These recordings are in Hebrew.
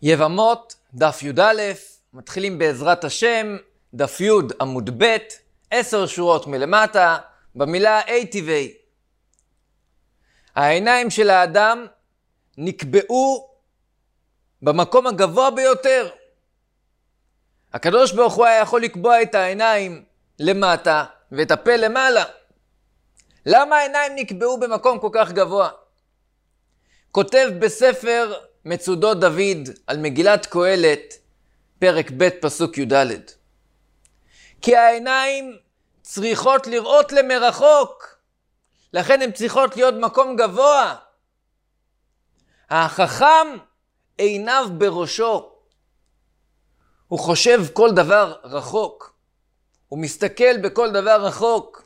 יבמות, דף י"א, מתחילים בעזרת השם, דף י' עמוד ב', 10 שורות מלמטה, במילה היטיבי. העיניים של האדם נקבעו במקום הגבוה ביותר. הקדוש ברוך הוא היה יכול לקבוע את העיניים למטה ואת הפה למעלה. למה העיניים נקבעו במקום כל כך גבוה? כותב בספר מצודות דוד על מגילת קהלת, פרק ב' פסוק י"ד. כי העיניים צריכות לראות למרחוק, לכן הן צריכות להיות מקום גבוה. החכם עיניו בראשו, הוא חושב כל דבר רחוק, הוא מסתכל בכל דבר רחוק.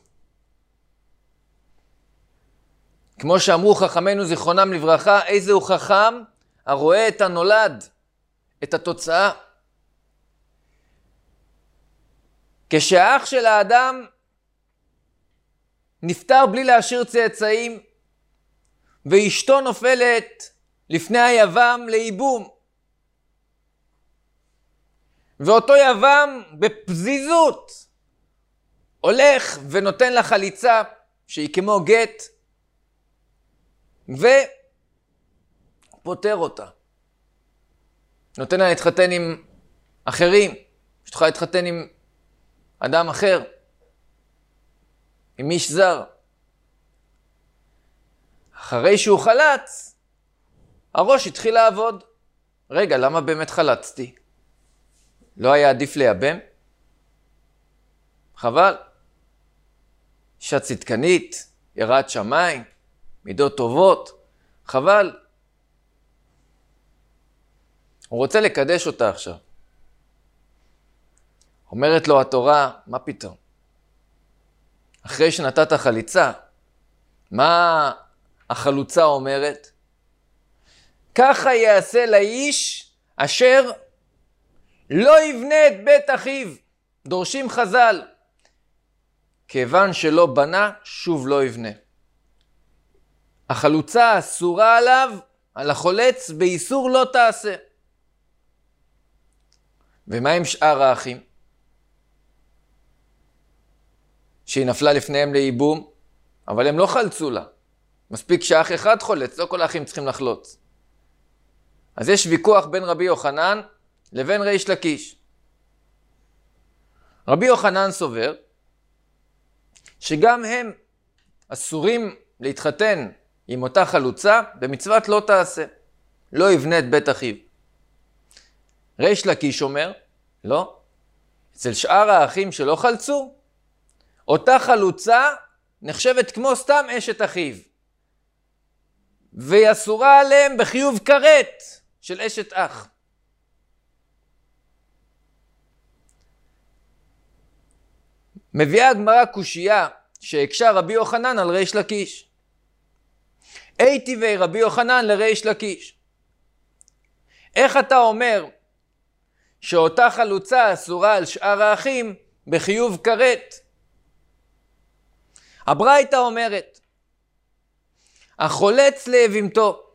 כמו שאמרו חכמינו זיכרונם לברכה, איזה הוא חכם הרואה את הנולד, את התוצאה. כשהאח של האדם נפטר בלי להשאיר צאצאים, ואשתו נופלת לפני היבם לאיבום, ואותו יבם בפזיזות הולך ונותן לה חליצה שהיא כמו גט, ופותר אותה. נותן לה להתחתן עם אחרים, שתוכל להתחתן עם אדם אחר, עם איש זר. אחרי שהוא חלץ, הראש התחיל לעבוד. רגע, למה באמת חלצתי? לא היה עדיף לייבם? חבל. אישה צדקנית, יראת שמיים, מידות טובות, חבל. הוא רוצה לקדש אותה עכשיו. אומרת לו התורה, מה פתאום? אחרי שנתת חליצה, מה החלוצה אומרת? ככה יעשה לאיש אשר לא יבנה את בית אחיו. דורשים חז"ל, כיוון שלא בנה, שוב לא יבנה. החלוצה אסורה עליו, על החולץ, באיסור לא תעשה. ומה עם שאר האחים? שהיא נפלה לפניהם לאיבום, אבל הם לא חלצו לה. מספיק שאח אחד חולץ, לא כל האחים צריכים לחלוץ. אז יש ויכוח בין רבי יוחנן לבין ריש לקיש. רבי יוחנן סובר שגם הם אסורים להתחתן עם אותה חלוצה במצוות לא תעשה. לא יבנה את בית אחיו. ריש לקיש אומר, לא. אצל שאר האחים שלא חלצו, אותה חלוצה נחשבת כמו סתם אשת אחיו. והיא אסורה עליהם בחיוב כרת של אשת אח. מביאה הגמרא קושייה שהקשה רבי יוחנן על ריש לקיש. היטיבי רבי יוחנן לריש לקיש. איך אתה אומר שאותה חלוצה אסורה על שאר האחים בחיוב כרת? הברייתא אומרת, החולץ לאבימתו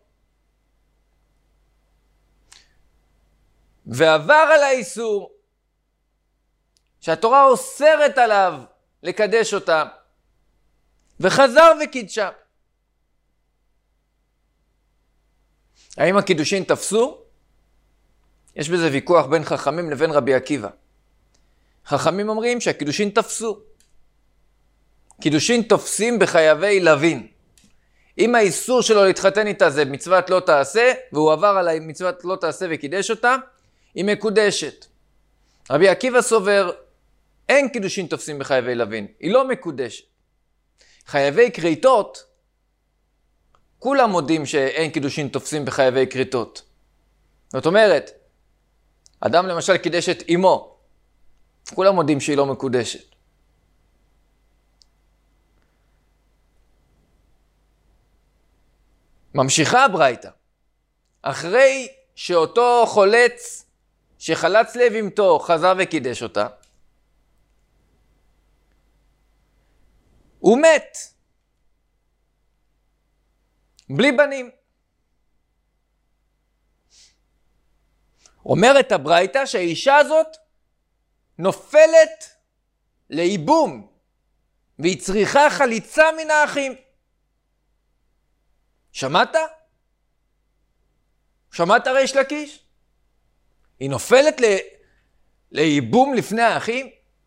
ועבר על האיסור שהתורה אוסרת עליו לקדש אותה, וחזר וקידשה. האם הקידושין תפסו? יש בזה ויכוח בין חכמים לבין רבי עקיבא. חכמים אומרים שהקידושין תפסו. קידושין תופסים בחייבי לווין. אם האיסור שלו להתחתן איתה זה מצוות לא תעשה, והוא עבר על מצוות לא תעשה וקידש אותה, היא מקודשת. רבי עקיבא סובר, אין קידושין תופסים בחייבי לווין, היא לא מקודשת. חייבי כריתות, כולם מודים שאין קידושין תופסים בחייבי כריתות. זאת אומרת, אדם למשל קידש את אמו, כולם מודים שהיא לא מקודשת. ממשיכה הברייתא. אחרי שאותו חולץ שחלץ לאבימתו חזר וקידש אותה, הוא מת. בלי בנים. אומרת הברייתא שהאישה הזאת נופלת לאיבום, והיא צריכה חליצה מן האחים. שמעת? שמעת ריש לקיש? היא נופלת לאיבום לפני האחים?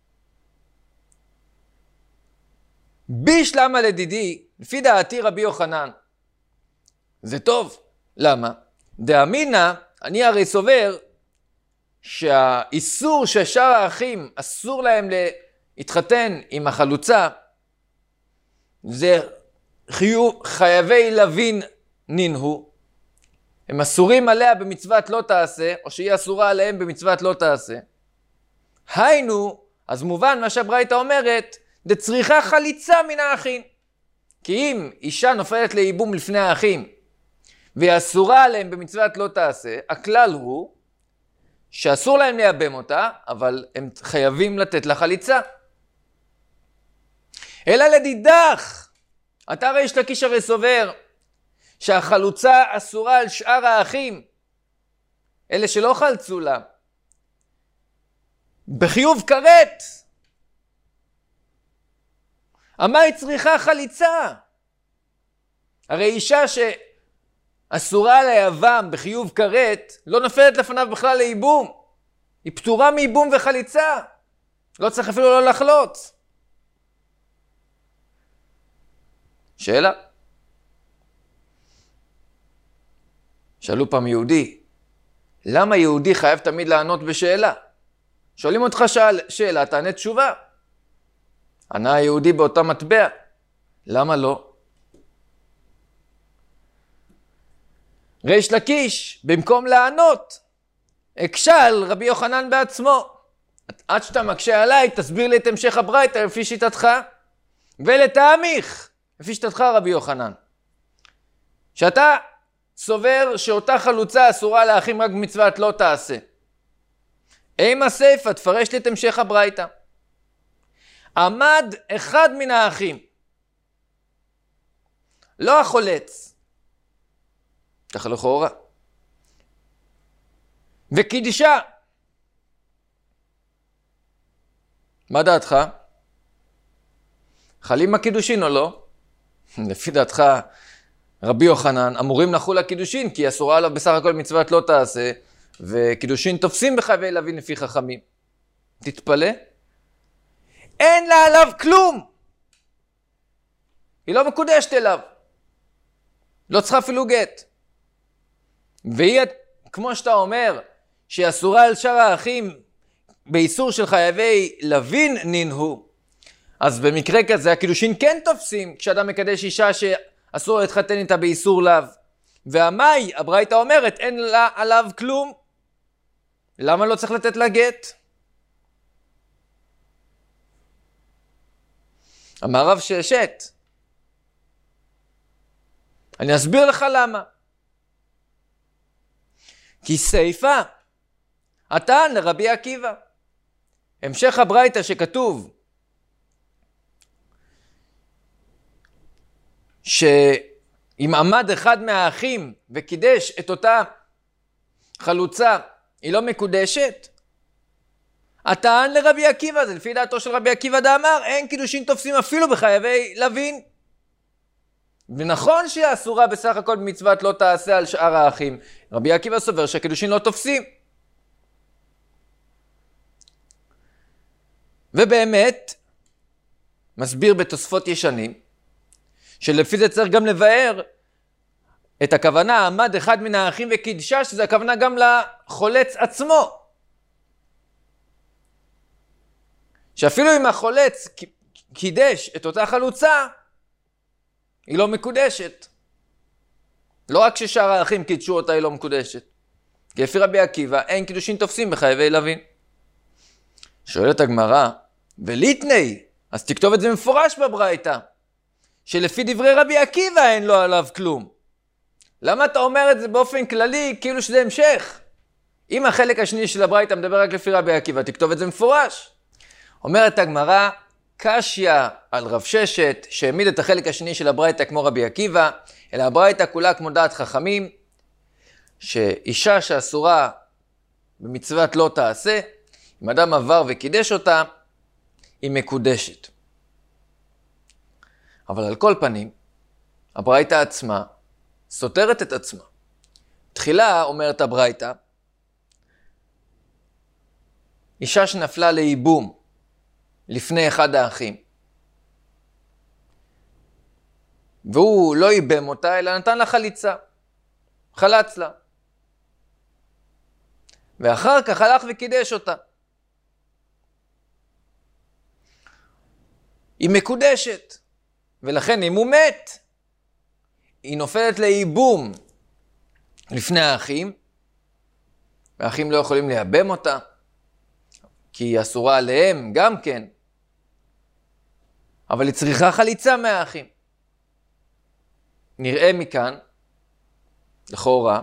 בישלמה לדידי, לפי דעתי רבי יוחנן. זה טוב. למה? דאמינא, אני הרי סובר שהאיסור ששאר האחים אסור להם להתחתן עם החלוצה, זה חייבי לוין נינהו. הם אסורים עליה במצוות לא תעשה, או שהיא אסורה עליהם במצוות לא תעשה. היינו, אז מובן מה שהברייתא אומרת, דצריכה חליצה מן האחים. כי אם אישה נופלת לאיבום לפני האחים, והיא אסורה עליהם במצוות לא תעשה, הכלל הוא שאסור להם לייבם אותה, אבל הם חייבים לתת לה חליצה. אלא לדידך, אתה ריש לקיש הרי סובר, שהחלוצה אסורה על שאר האחים, אלה שלא חלצו לה, בחיוב כרת. מה היא צריכה חליצה? הרי אישה שאסורה על היבם בחיוב כרת, לא נופלת לפניו בכלל לאיבום. היא פטורה מאיבום וחליצה. לא צריך אפילו לא לחלוץ. שאלה. שאלו פעם יהודי, למה יהודי חייב תמיד לענות בשאלה? שואלים אותך שאלה, תענה תשובה. ענה היהודי באותה מטבע. למה לא? ריש לקיש, במקום לענות, הקשה על רבי יוחנן בעצמו. עד שאתה מקשה עליי, תסביר לי את המשך הברייתא לפי שיטתך, ולתאמיך, לפי שיטתך רבי יוחנן. שאתה סובר שאותה חלוצה אסורה לאחים רק במצוות לא תעשה. אימה סייפה, תפרש לי את המשך הברייתא. עמד אחד מן האחים, לא החולץ, ככה לכאורה, וקידשה. מה דעתך? חלים הקידושין או לא? לפי דעתך רבי יוחנן אמורים לחול הקידושין, כי אסורה עליו בסך הכל מצוות לא תעשה, וקידושין תופסים בחייבי לוין לפי חכמים. תתפלא? אין לה עליו כלום. היא לא מקודשת אליו. לא צריכה אפילו גט. והיא, כמו שאתה אומר, שהיא אסורה על שאר האחים באיסור של חייבי לוין נינהו, אז במקרה כזה הקידושין כן תופסים כשאדם מקדש אישה שאסור להתחתן איתה באיסור לאו. והמאי, הברייתא אומרת, אין לה עליו כלום. למה לא צריך לתת לה גט? אמר רב ששת, אני אסביר לך למה. כי סייפה, עתן לרבי עקיבא. המשך הברייתא שכתוב, שאם עמד אחד מהאחים וקידש את אותה חלוצה, היא לא מקודשת? עתן לרבי עקיבא, זה לפי דעתו של רבי עקיבא דאמר, אין קידושין תופסים אפילו בחייבי לוין. ונכון שהיא אסורה בסך הכל במצוות לא תעשה על שאר האחים. רבי עקיבא סובר שהקידושין לא תופסים. ובאמת, מסביר בתוספות ישנים, שלפי זה צריך גם לבאר את הכוונה, עמד אחד מן האחים וקידשה, שזה הכוונה גם לחולץ עצמו. שאפילו אם החולץ קידש את אותה חלוצה, היא לא מקודשת. לא רק ששאר האחים קידשו אותה, היא לא מקודשת. כי לפי רבי עקיבא, אין קידושין תופסים בחייבי לוין. שואלת הגמרא, וליתני, אז תכתוב את זה מפורש בברייתא, שלפי דברי רבי עקיבא אין לו עליו כלום. למה אתה אומר את זה באופן כללי, כאילו שזה המשך? אם החלק השני של הברייתא מדבר רק לפי רבי עקיבא, תכתוב את זה מפורש. אומרת הגמרא, קשיא על רב ששת, שהעמיד את החלק השני של הברייתא כמו רבי עקיבא, אלא הברייתא כולה כמו דעת חכמים, שאישה שאסורה במצוות לא תעשה, אם אדם עבר וקידש אותה, היא מקודשת. אבל על כל פנים, הברייתא עצמה סותרת את עצמה. תחילה אומרת הברייתא, אישה שנפלה לייבום לפני אחד האחים, והוא לא ייבם אותה, אלא נתן לה חליצה, חלץ לה. ואחר כך הלך וקידש אותה. היא מקודשת, ולכן אם הוא מת, היא נופלת לייבום לפני האחים, והאחים לא יכולים לייבם אותה, כי היא אסורה עליהם גם כן, אבל היא צריכה חליצה מהאחים. נראה מכאן, לכאורה,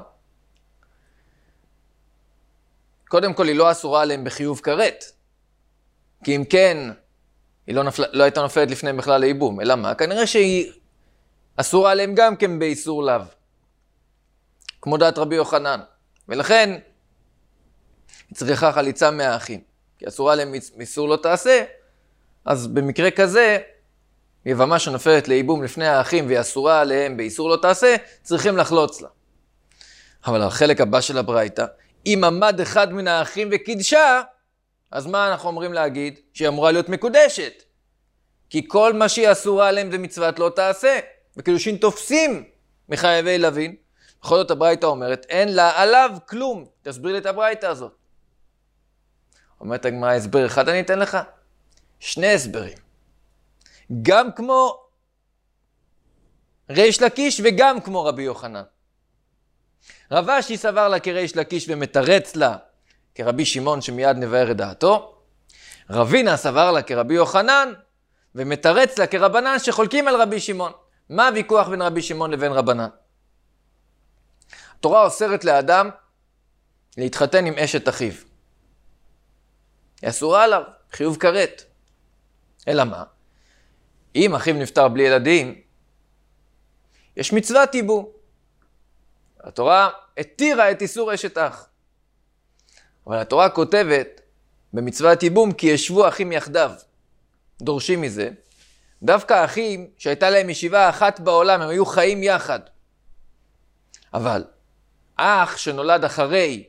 קודם כל היא לא אסורה עליהם בחיוב כרת, כי אם כן, היא לא הייתה נופלת לפני בכלל לייבום, אלא מה? כנראה שהיא אסורה עליהם גם כן באיסור לאו, כמו דעת רבי יוחנן, ולכן היא צריכה חליצה מהאחים, כי אסורה עליהם איסור לא תעשה, אז במקרה כזה, יבמה שנופלת לייבום לפני האחים והיא אסורה עליהם באיסור לא תעשה, צריכים לחלוץ לה. אבל החלק הבא של הברייתא, אם עמד אחד מן האחים וקידשה, אז מה אנחנו אומרים להגיד? שהיא אמורה להיות מקודשת. כי כל מה שהיא אסורה עליהם זה מצוות לא תעשה. וקידושין תופסים מחייבי לוין. בכל זאת הברייתא אומרת, אין לה עליו כלום. תסביר לי את הברייתא הזאת. אומרת הגמרא, הסבר אחד אני אתן לך? שני הסברים. גם כמו ריש לקיש וגם כמו רבי יוחנן. רב אשי סבר לה כריש לקיש ומתרץ לה כרבי שמעון שמיד נבהר את דעתו. רבינה סבר לה כרבי יוחנן ומתרץ לה כרבנן שחולקים על רבי שמעון. מה הוויכוח בין רבי שמעון לבין רבנן? התורה אוסרת לאדם להתחתן עם אשת אחיו. היא אסורה עליו, חיוב כרת. אלא מה? אם אחיו נפטר בלי ילדים, יש מצוות ייבום. התורה התירה את איסור אשת אח. אבל התורה כותבת במצוות ייבום כי ישבו אחים יחדיו. דורשים מזה. דווקא אחים שהייתה להם ישיבה אחת בעולם, הם היו חיים יחד. אבל אח שנולד אחרי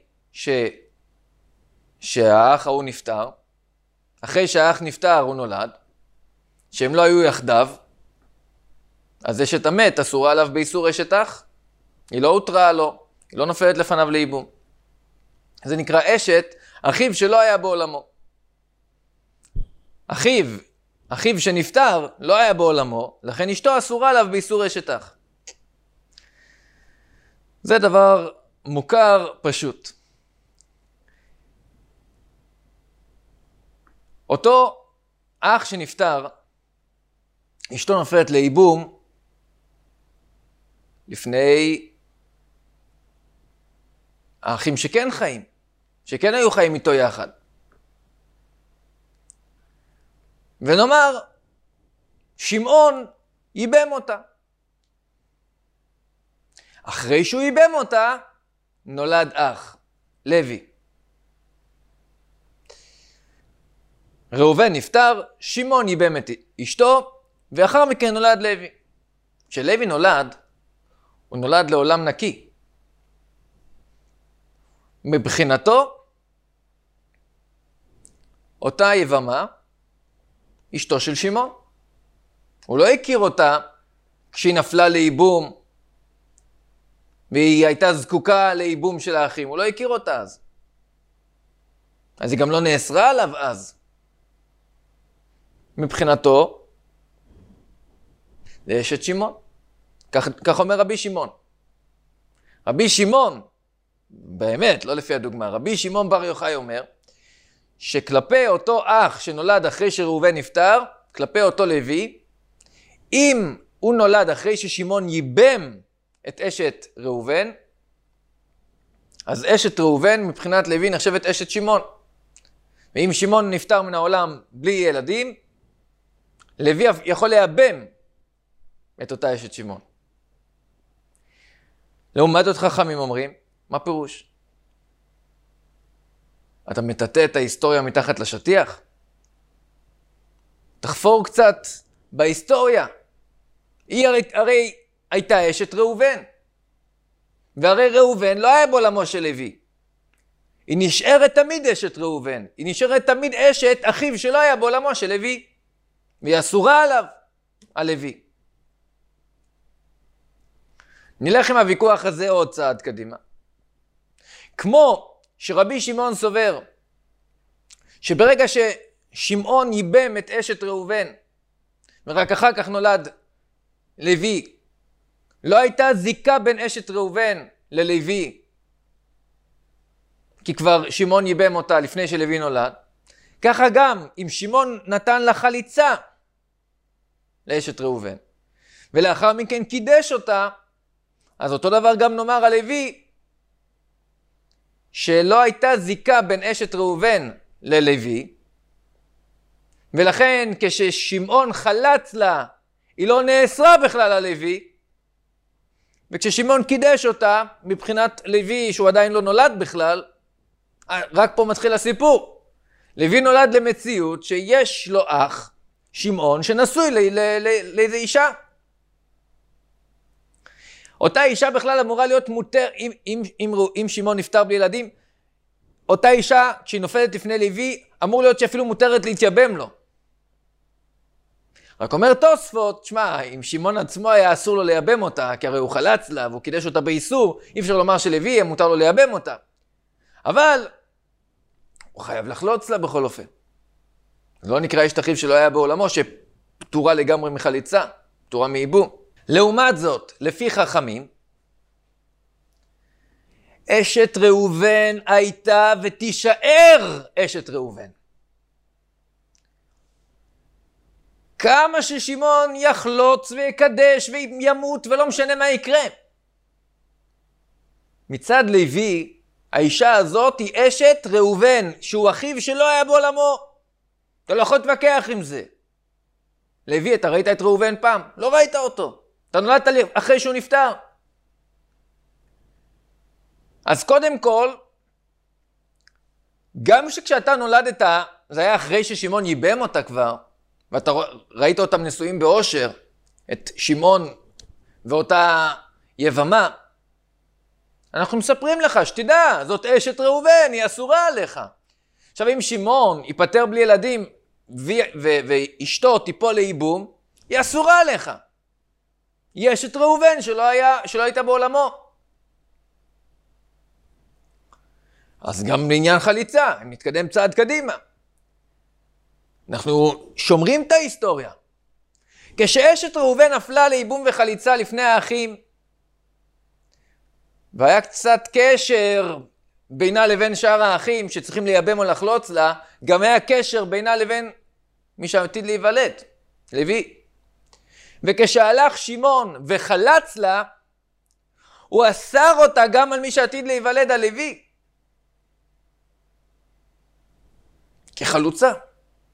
שהאח ההוא נפטר, אחרי שהאח נפטר הוא נולד, שהם לא היו יחדיו, אז אשת המת אסורה עליו באיסור אשת אח. היא לא הותרה לו, היא לא נופלת לפניו לייבום. זה נקרא אשת אחיו שלא היה בעולמו. אחיו שנפטר לא היה בעולמו, לכן אשתו אסורה עליו באיסור אשת אח. זה דבר מוכר פשוט. אותו אח שנפטר, אשתו נופלת לייבום לפני האחים שכן חיים, שכן היו חיים איתו יחד. ונאמר, שמעון ייבם אותה. אחרי שהוא ייבם אותה, נולד אח, לוי. ראובן נפטר, שמעון ייבם את אשתו, ואחר מכן נולד לוי. כשלוי נולד, הוא נולד לעולם נקי. מבחינתו, אותה יבמה, אשתו של שמעון. הוא לא הכיר אותה כשהיא נפלה לייבום, והיא הייתה זקוקה לייבום של האחים. הוא לא הכיר אותה אז. אז היא גם לא נאסרה עליו אז. מבחינתו, זה אשת שמעון. כך אומר רבי שמעון. רבי שמעון, באמת, לא לפי הדוגמה, רבי שמעון בר יוחאי אומר, שכלפי אותו אח שנולד אחרי שראובן נפטר, כלפי אותו לוי, אם הוא נולד אחרי ששמעון ייבם את אשת ראובן, אז אשת ראובן מבחינת לוי נחשבת אשת שמעון. ואם שמעון נפטר מן העולם בלי ילדים, לוי יכול לייבם את אותה אשת שמעון. לעומת זאת חכמים אומרים, מה פירוש? אתה מטאטא את ההיסטוריה מתחת לשטיח? תחפור קצת בהיסטוריה. היא הרי הייתה אשת ראובן. והרי ראובן לא היה בעולמו של לוי. היא נשארת תמיד אשת ראובן. היא נשארת תמיד אשת אחיו שלא היה בעולמו של לוי. והיא אסורה עליו, הלוי. נלך עם הוויכוח הזה עוד צעד קדימה. כמו שרבי שמעון סובר, שברגע ששמעון ייבם את אשת ראובן, ורק אחר כך נולד לוי, לא הייתה זיקה בין אשת ראובן ללוי, כי כבר שמעון ייבם אותה לפני שלוי נולד. ככה גם אם שמעון נתן לה חליצה לאשת ראובן, ולאחר מכן קידש אותה, אז אותו דבר גם נאמר על לוי, שלא הייתה זיקה בין אשת ראובן ללוי, ולכן כששמעון חלץ לה, היא לא נאסרה בכלל על לוי, וכששמעון קידש אותה, מבחינת לוי שהוא עדיין לא נולד בכלל, רק פה מתחיל הסיפור. לוי נולד למציאות שיש לו אח, שמעון, שנשוי לאיזו אישה. אותה אישה בכלל אמורה להיות מותר, אם שמעון נפטר בלי ילדים, אותה אישה, כשהיא נופלת לפני לוי, אמור להיות שאפילו מותרת להתייבם לו. רק אומר תוספות, שמע, אם שמעון עצמו היה אסור לו לייבם אותה, כי הרי הוא חלץ לה והוא קידש אותה באיסור, אי אפשר לומר שלוי מותר לו לייבם אותה. אבל הוא חייב לחלוץ לה בכל אופן. זה לא נקרא אשת אחיו שלא היה בעולמו, שפטורה לגמרי מחליצה, פטורה מייבום. לעומת זאת, לפי חכמים, אשת ראובן הייתה ותישאר אשת ראובן. כמה ששמעון יחלוץ ויקדש וימות ולא משנה מה יקרה. מצד לוי, האישה הזאת היא אשת ראובן, שהוא אחיו שלא היה בעולמו. אתה לא יכול להתווכח עם זה. לוי, אתה ראית את ראובן פעם? לא ראית אותו. אתה נולדת אחרי שהוא נפטר. אז קודם כל, גם כשאתה נולדת, זה היה אחרי ששמעון ייבם אותה כבר, ואתה ראית אותם נשואים באושר, את שמעון ואותה יבמה, אנחנו מספרים לך, שתדע, זאת אשת ראובן, היא אסורה עליך. עכשיו אם שמעון ייפטר בלי ילדים, ואשתו תיפול לייבום, היא אסורה עליך. היא אשת ראובן שלא הייתה בעולמו. אז גם לעניין חליצה, נתקדם צעד קדימה. אנחנו שומרים את ההיסטוריה. כשאשת ראובן נפלה לייבום וחליצה לפני האחים, והיה קצת קשר בינה לבין שאר האחים שצריכים לייבם או לחלוץ לה, גם היה קשר בינה לבין מי שעתיד להיוולד, לוי. וכשהלך שמעון וחלץ לה, הוא אסר אותה גם על מי שעתיד להיוולד, על לוי. כחלוצה.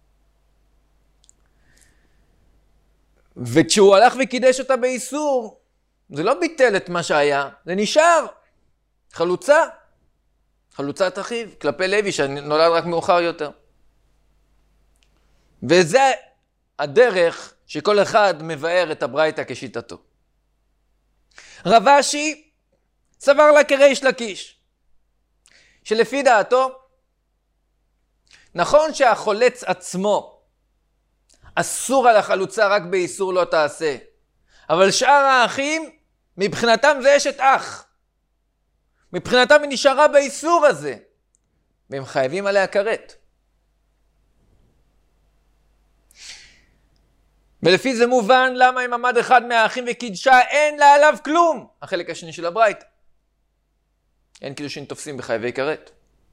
וכשהוא הלך וקידש אותה באיסור, זה לא ביטל את מה שהיה, זה נשאר. חלוצה. חלוצת אחיו, כלפי לוי שנולד רק מאוחר יותר. וזה הדרך שכל אחד מבאר את הברייתא כשיטתו. רב אשי סבר לה כריש לקיש, שלפי דעתו, נכון שהחולץ עצמו אסור על החלוצה רק באיסור לא תעשה, אבל שאר האחים מבחינתם זה אשת אח. מבחינתם היא נשארה באיסור הזה, והם חייבים עליה כרת. ולפי זה מובן למה אם עמד אחד מהאחים וקידשה, אין לה עליו כלום. החלק השני של הברייתא. אין קידושין תופסים בחייבי כרת.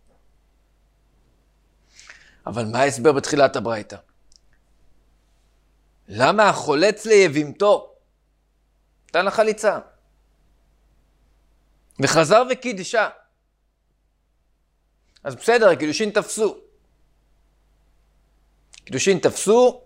אבל מה ההסבר בתחילת הברייתא? למה החולץ ליבימתו? נתן לה חליצה. וחזר וקידשה. אז בסדר, קידושין תפסו. קידושין תפסו,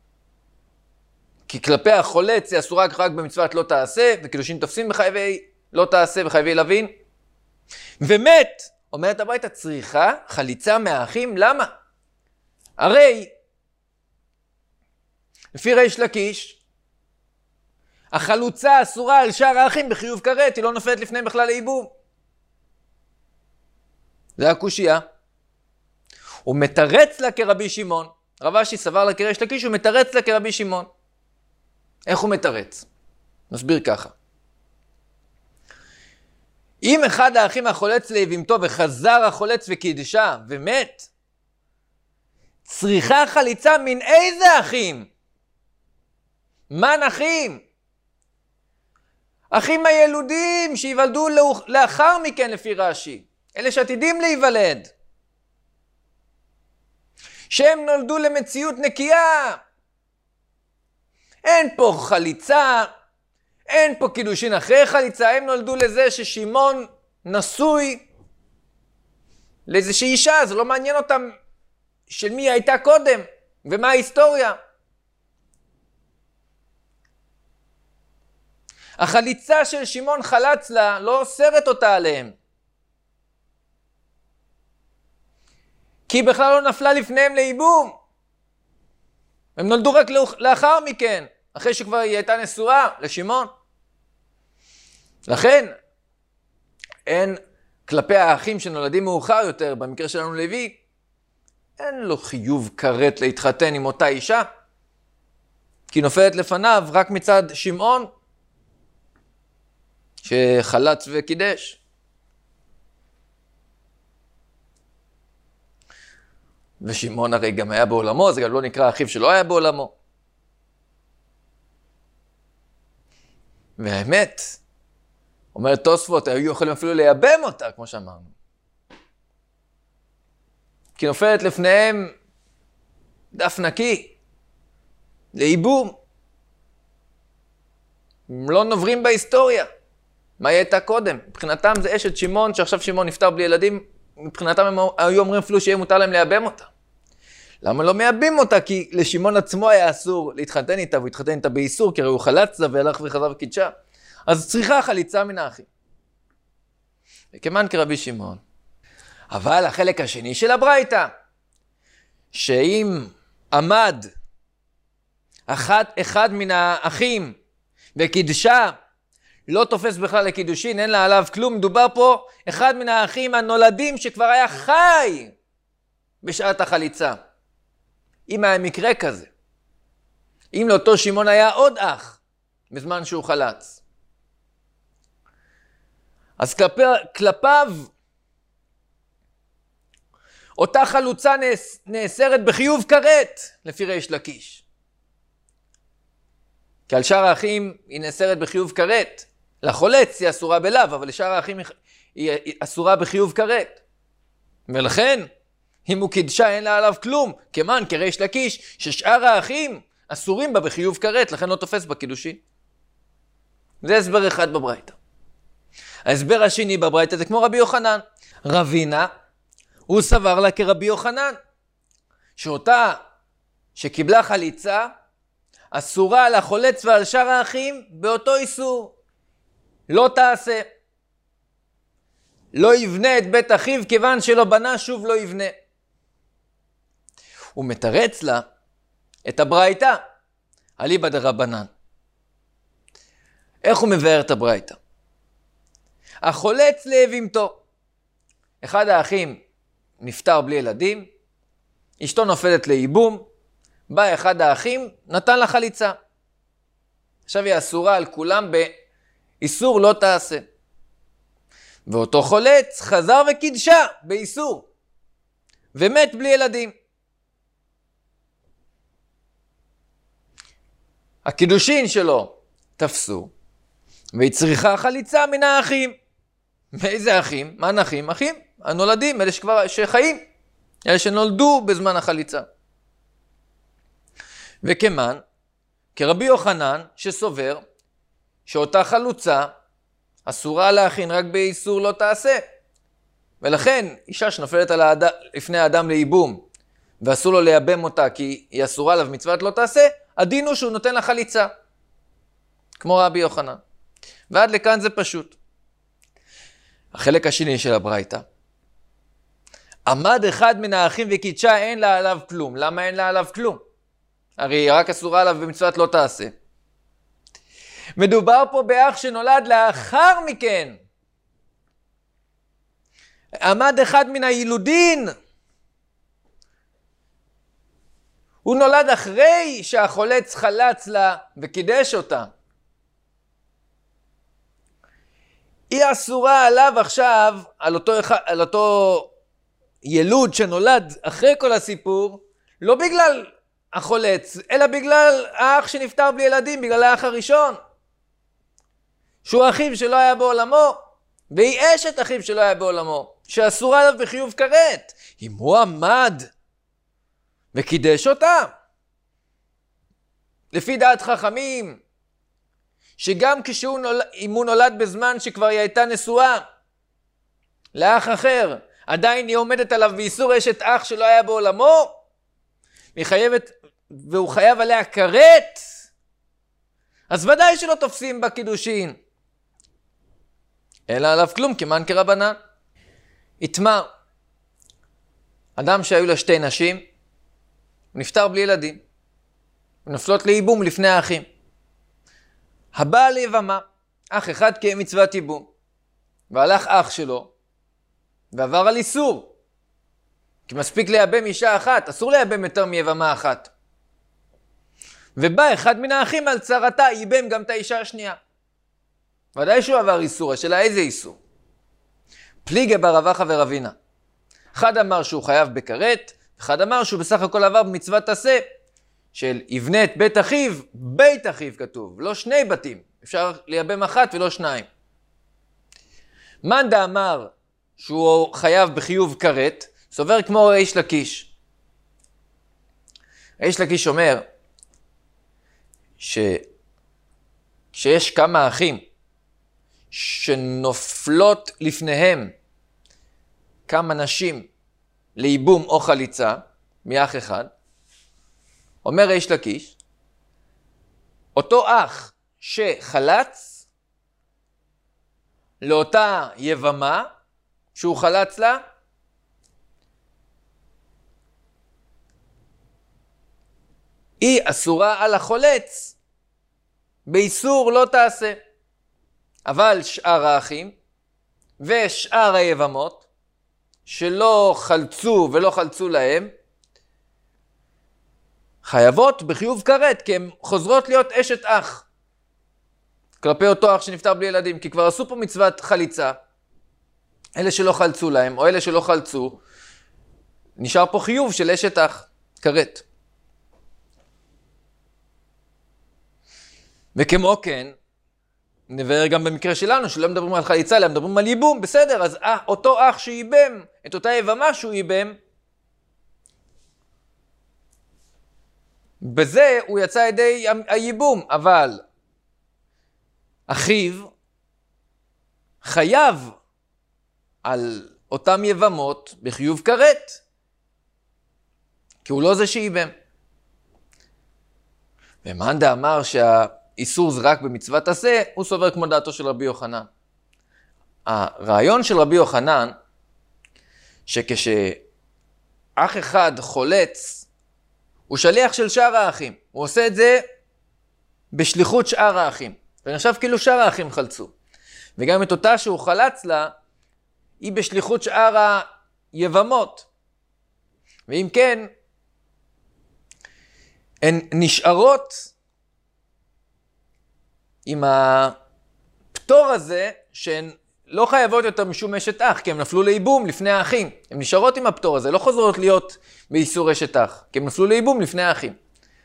כי כלפי החולץ היא אסורה רק במצוות לא תעשה, וקידושין תופסים בחייבי לא תעשה, בחייבי לוין. ומת אומרת הברייתא, צריכה חליצה מהאחים, למה? הרי, לפי ריש לקיש, החלוצה אסורה על שאר האחים בחיוב כרת, היא לא נופלת לפניהם בכלל לייבום. זה הקושייה. הוא מתרץ לה כרבי שמעון. רב אשי סבר לה כריש לקיש, הוא מתרץ לה כרבי שמעון. איך הוא מתרץ? נסביר ככה. אם אחד האחים החולץ ליבימתו וחזר החולץ וקידשה ומת, צריכה חליצה מן איזה אחים? מן אחים? אחים הילודים שיוולדו לאחר מכן לפי רש"י. אלה שעתידים להיוולד. שהם נולדו למציאות נקייה. אין פה חליצה, אין פה קידושין אחרי חליצה, הם נולדו לזה ששמעון נשוי לאיזושהי אישה, זה לא מעניין אותם של מי הייתה קודם ומה ההיסטוריה. החליצה של שמעון חלץ לה לא אוסרת אותה עליהם. כי היא בכלל לא נפלה לפניהם לייבום. הם נולדו רק לאחר מכן, אחרי שכבר היא הייתה נשואה לשמעון. לכן, אין כלפי האחים שנולדים מאוחר יותר, במקרה שלנו לוי, אין לו חיוב כרת להתחתן עם אותה אישה, כי נופלת לפניו רק מצד שמעון, שחלץ וקידש. ושמעון הרי גם היה בעולמו, זה גם לא נקרא אחיו שלא היה בעולמו. והאמת, אומר תוספות, היו יכולים אפילו לייבם אותה, כמו שאמרנו. כי נופלת לפניהם דף נקי, לייבום. הם לא נוברים בהיסטוריה. מה היא הייתה קודם? מבחינתם זה אשת שמעון, שעכשיו שמעון נפטר בלי ילדים, מבחינתם הם היו אומרים אפילו שיהיה מותר להם לייבם אותה. למה לא מייבמים אותה? כי לשמעון עצמו היה אסור להתחתן איתה, והוא התחתן איתה באיסור, כי הרי הוא חלץ לה והלך וחזר וקידשה. אז צריכה חליצה מן האחים. וכמן כרבי שמעון. אבל החלק השני של הברייתא, שאם עמד אחד מן האחים וקידשה, לא תופס בכלל לקידושין, אין לה עליו כלום. מדובר פה אחד מן האחים הנולדים שכבר היה חי בשעת החליצה. אם היה מקרה כזה. אם לאותו שמעון היה עוד אח בזמן שהוא חלץ. אז כלפיו אותה חלוצה נאסרת בחיוב כרת לפי ריש לקיש. כי על שאר האחים היא נאסרת בחיוב כרת. לחולץ היא אסורה בלאו, אבל לשאר האחים היא אסורה בחיוב כרת. ולכן, אם הוא קידשה אין לה עליו כלום, כמן כריש לקיש, ששאר האחים אסורים בה בחיוב כרת, לכן לא תופס בקידושין. זה הסבר אחד בברייתא. ההסבר השני בברייתא זה כמו רבי יוחנן. רבינה, הוא סבר לה כרבי יוחנן, שאותה שקיבלה חליצה, אסורה על החולץ ועל שאר האחים באותו איסור. לא תעשה. לא יבנה את בית אחיו כיוון שלא בנה שוב לא יבנה. הוא מתרץ לה את הברייתא, אליבא דרבנן. איך הוא מבאר את הברייתא? החולץ ליבימתו. אחד האחים נפטר בלי ילדים, אשתו נופלת לייבום, בא אחד האחים, נתן לה חליצה. עכשיו היא אסורה על כולם באיסור לא תעשה. ואותו חולץ חזר וקידשה באיסור, ומת בלי ילדים. הקידושין שלו תפסו, והיא צריכה חליצה מן האחים. מאיזה אחים? מה נחים? אחים הנולדים, אלה שחיים, אלה שנולדו בזמן החליצה. וכמן, כרבי יוחנן שסובר שאותה חלוצה אסורה להכין רק באיסור לא תעשה. ולכן אישה שנופלת לפני האדם לייבום ואסור לו לייבם אותה כי היא אסורה עליו מצוות לא תעשה, הדין הוא שהוא נותן לה חליצה. כמו רבי יוחנן. ועד לכאן זה פשוט. החלק השני של הברייתא עמד אחד מן האחים וקידשה, אין לה עליו כלום. למה אין לה עליו כלום? הרי רק אסורה עליו במצוות לא תעשה. מדובר פה באח שנולד לאחר מכן. עמד אחד מן הילודין. הוא נולד אחרי שהחולץ חלץ לה וקידש אותה. היא אסורה עליו עכשיו, על אותו ילוד שנולד אחרי כל הסיפור, לא בגלל החולץ, אלא בגלל האח שנפטר בלי ילדים, בגלל האח הראשון. שהוא אחיו שלא היה בעולמו, והיא אשת אחיו שלא היה בעולמו, שאסורה עליו בחיוב כרת. אם הוא עמד וקידש אותה, לפי דעת חכמים, שגם אם הוא נולד בזמן שכבר היא הייתה נשואה לאח אחר, עדיין היא עומדת עליו באיסור אשת אח שלא היה בעולמו, והוא חייב עליה כרת, אז ודאי שלא תופסים בקידושין. אלא עליו כלום, כמן כרבנן. התמר, אדם שהיו לה שתי נשים, הוא נפטר בלי ילדים, ונפלות לייבום לפני האחים. הבעל יבמה, אח אחד קיים מצוות ייבום, והלך אח שלו, ועבר על איסור. כי מספיק לייבם אישה אחת, אסור לייבם יותר מיבמה אחת. ובא אחד מן האחים על צרתה, ייבם גם את האישה השנייה. ודאי שהוא עבר איסור, השאלה איזה איסור? פליגי בר רבחה ורבינה. אחד אמר שהוא חייב בכרת, אחד אמר שהוא בסך הכל עבר במצוות עשה, של יבנה את בית אחיו, בית אחיו כתוב, לא שני בתים, אפשר לייבם אחת ולא שניים. מנדה אמר שהוא חייב בחיוב כרת, סובר כמו ריש לקיש. ריש לקיש אומר שיש כמה אחים שנופלות לפניהם כמה נשים לייבום או חליצה מאח אחד, אומר ריש לקיש, אותו אח שחלץ לאותה יבמה שהוא חלץ לה, היא אסורה על החולץ באיסור לא תעשה. אבל שאר האחים ושאר היבמות שלא חלצו ולא חלצו להם, חייבות בחיוב כרת, כי הן חוזרות להיות אשת אח כלפי אותו אח שנפטר בלי ילדים, כי כבר עשו פה מצוות חליצה. אלה שלא חלצו להם או אלה שלא חלצו, נשאר פה חיוב של אשת אח, כרת. וכמו כן, נבהר גם במקרה שלנו, שלא מדברים על חליצה, אלא מדברים על ייבום, בסדר, אז אותו אח שייבם, את אותה יבמה שהוא ייבם, בזה הוא יצא ידי הייבום, אבל אחיו חייב על אותם יבמות בחיוב כרת, כי הוא לא זה שייבם. ומנדה אמר איסור זה רק במצוות עשה, הוא סובר כמו דעתו של רבי יוחנן. הרעיון של רבי יוחנן, שכשאח אחד חולץ, הוא שליח של שאר האחים. הוא עושה את זה בשליחות שאר האחים. ונחשב כאילו שאר האחים חלצו. וגם את אותה שהוא חלץ לה, היא בשליחות שאר היבמות. ואם כן, הן נשארות עם הפטור הזה, שהן לא חייבות יותר משום אשת אח, כי הם נפלו לייבום לפני האחים. הן נשארות עם הפטור הזה, לא חוזרות להיות באיסור אשת אח, כי הם נפלו לייבום לפני האחים.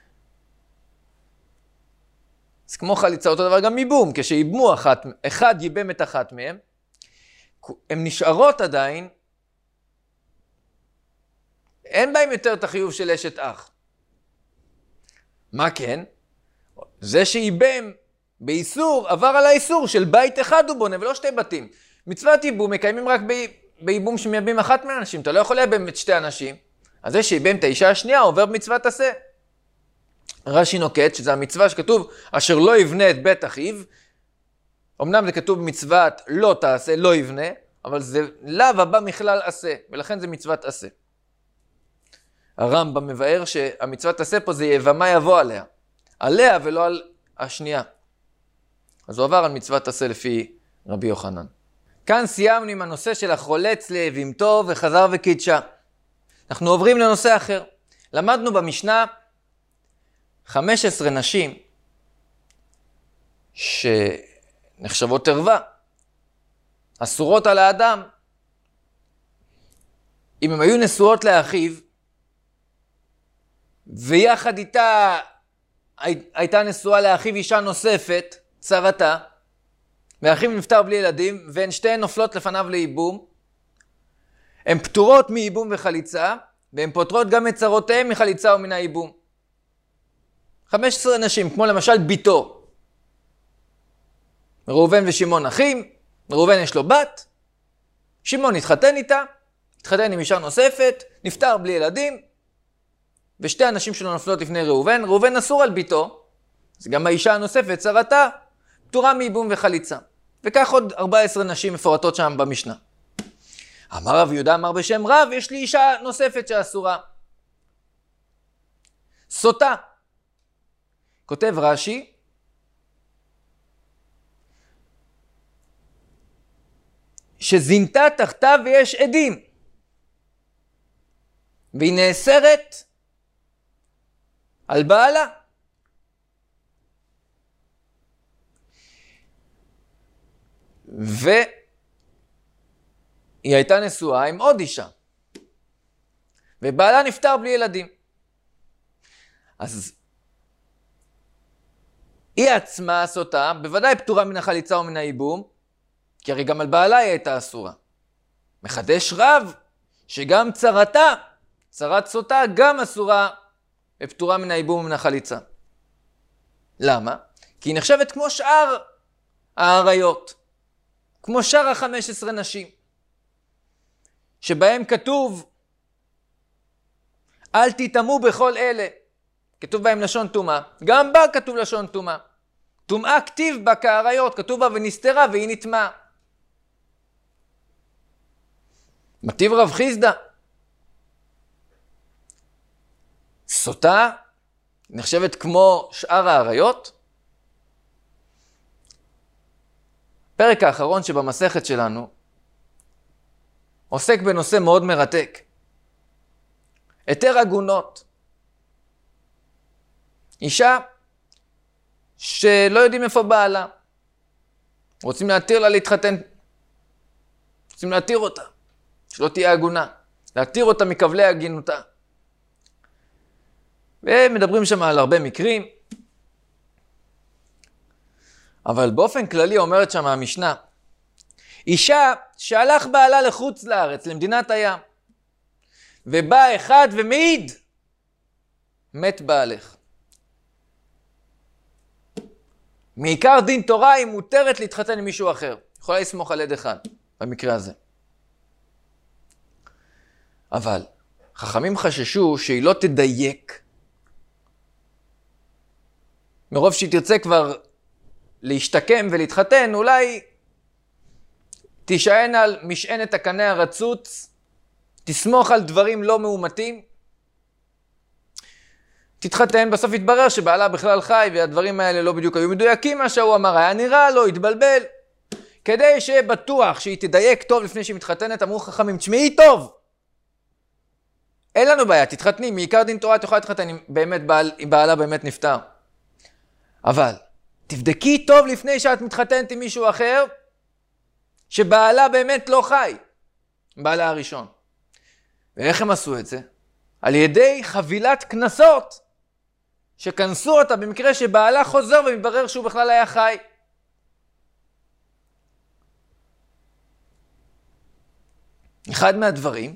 אז כמו חליצה אותו דבר גם ייבום, כשייבמו אחד ייבם את אחת מהם, הן נשארות עדיין, אין בהם יותר את החיוב של אשת אח. מה כן? זה שייבם באיסור, עבר על האיסור של בית אחד הוא בונה, ולא שתי בתים. מצוות ייבום מקיימים רק בייבום שמייבם אחת מהאנשים, אתה לא יכול לייבם את שתי אנשים, אז זה שייבם את האישה השנייה עובר במצוות עשה. רש"י נוקט, שזה המצווה שכתוב, אשר לא יבנה את בית אחיו, אמנם זה כתוב במצוות לא תעשה, לא יבנה, אבל זה לאו הבא מכלל עשה, ולכן זה מצוות עשה. הרמב"ם מבאר שהמצוות עשה פה זה יבמה יבוא עליה. עליה ולא על השנייה. אז הוא עבר על מצוות עשה לפי רבי יוחנן. כאן סיימנו עם הנושא של החולץ להבימתו וחזר וקידשה. אנחנו עוברים לנושא אחר. למדנו במשנה 15 נשים שנחשבות ערווה, אסורות על האדם. אם הן היו נשואות לאחיו, ויחד איתה הייתה נשואה לאחיו אישה נוספת, צרתה, ואחיו נפטר בלי ילדים, והן שתיהן נופלות לפניו לייבום, הן פטורות מייבום וחליצה, והן פותרות גם את צרותיהן מחליצה ומן הייבום. 15 נשים, כמו למשל ביתו. ראובן ושמעון אחים, ראובן יש לו בת, שמעון התחתן איתה, התחתן עם אישה נוספת, נפטר בלי ילדים, ושתי הנשים שלו נופלות לפני ראובן, ראובן אסור על ביתו, אז גם האישה הנוספת, צרתה, פטורה מייבום וחליצה. וכך עוד 14 נשים מפורטות שם במשנה. אמר רב יהודה, אמר בשם רב, יש לי אישה נוספת שאסורה. סוטה. כותב רש"י, שזינתה תחתיו ויש עדים, והיא נאסרת על בעלה. והיא הייתה נשואה עם עוד אישה, ובעלה נפטר בלי ילדים. אז היא עצמה הסוטה, בוודאי פטורה מן החליצה ומן הייבום, כי הרי גם על בעלה היא הייתה אסורה. מחדש רב שגם צרתה, צרת סוטה, גם אסורה ופטורה מן הייבום ומן החליצה. למה? כי היא נחשבת כמו שאר העריות, כמו שאר 15 נשים, שבהם כתוב, אל תטמאו בכל אלה. כתוב בהם לשון טומאה. גם בה כתוב לשון טומאה. טומאה כתיב בה כעריות, כתוב בה ונסתרה והיא נטמאה. מטיב רב חיסדא. סוטה נחשבת כמו שאר העריות. הפרק האחרון שבמסכת שלנו עוסק בנושא מאוד מרתק. היתר עגונות. אישה שלא יודעים איפה בעלה. רוצים להתיר לה להתחתן. רוצים להתיר אותה. שלא תהיה עגונה. להתיר אותה מכבלי עגינותה. ומדברים שם על הרבה מקרים. אבל באופן כללי אומרת שם המשנה, אישה שהלך בעלה לחוץ לארץ, למדינת הים, ובא אחד ומעיד, מת בעלך. מעיקר דין תורה היא מותרת להתחתן עם מישהו אחר. יכולה לסמוך על עד אחד, במקרה הזה. אבל חכמים חששו שהיא לא תדייק, מרוב שהיא תרצה כבר להשתקם ולהתחתן, אולי תישען על משענת הקנה הרצוץ, תסמוך על דברים לא מאומתים, תתחתן, בסוף יתברר שבעלה בכלל חי, והדברים האלה לא בדיוק היו מדויקים, מה שהוא אמר, היה נראה לו, התבלבל. כדי שיהיה בטוח שהיא תדייק טוב לפני שהיא מתחתנת, אמרו חכמים, תשמעי טוב. אין לנו בעיה, תתחתני, מעיקר דין תורה תוכל להתחתן אם בעלה באמת נפטר. אבל תבדקי טוב לפני שאת מתחתנת עם מישהו אחר, שבעלה באמת לא חי, בעלה הראשון. ואיך הם עשו את זה? על ידי חבילת כנסות, שכנסו אותה במקרה שבעלה חוזר ומתברר שהוא בכלל היה חי. אחד מהדברים,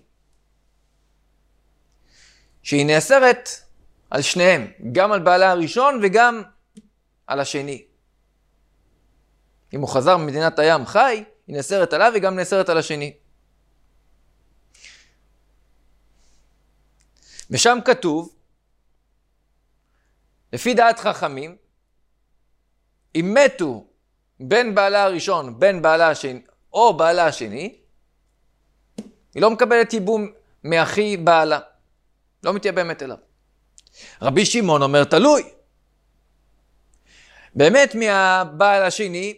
שהיא נאסרת על שניהם, גם על בעלה הראשון וגם על השני. אם הוא חזר ממדינת הים חי, היא נאסרת עליו וגם נאסרת על השני. ושם כתוב, לפי דעת חכמים, אם מתו בין בעלה הראשון, בין בעלה השני, או בעלה השני, היא לא מקבלת ייבום מאחי בעלה. לא מתייבמת אליו. רבי שמעון אומר תלוי. באמת מהבעל השני,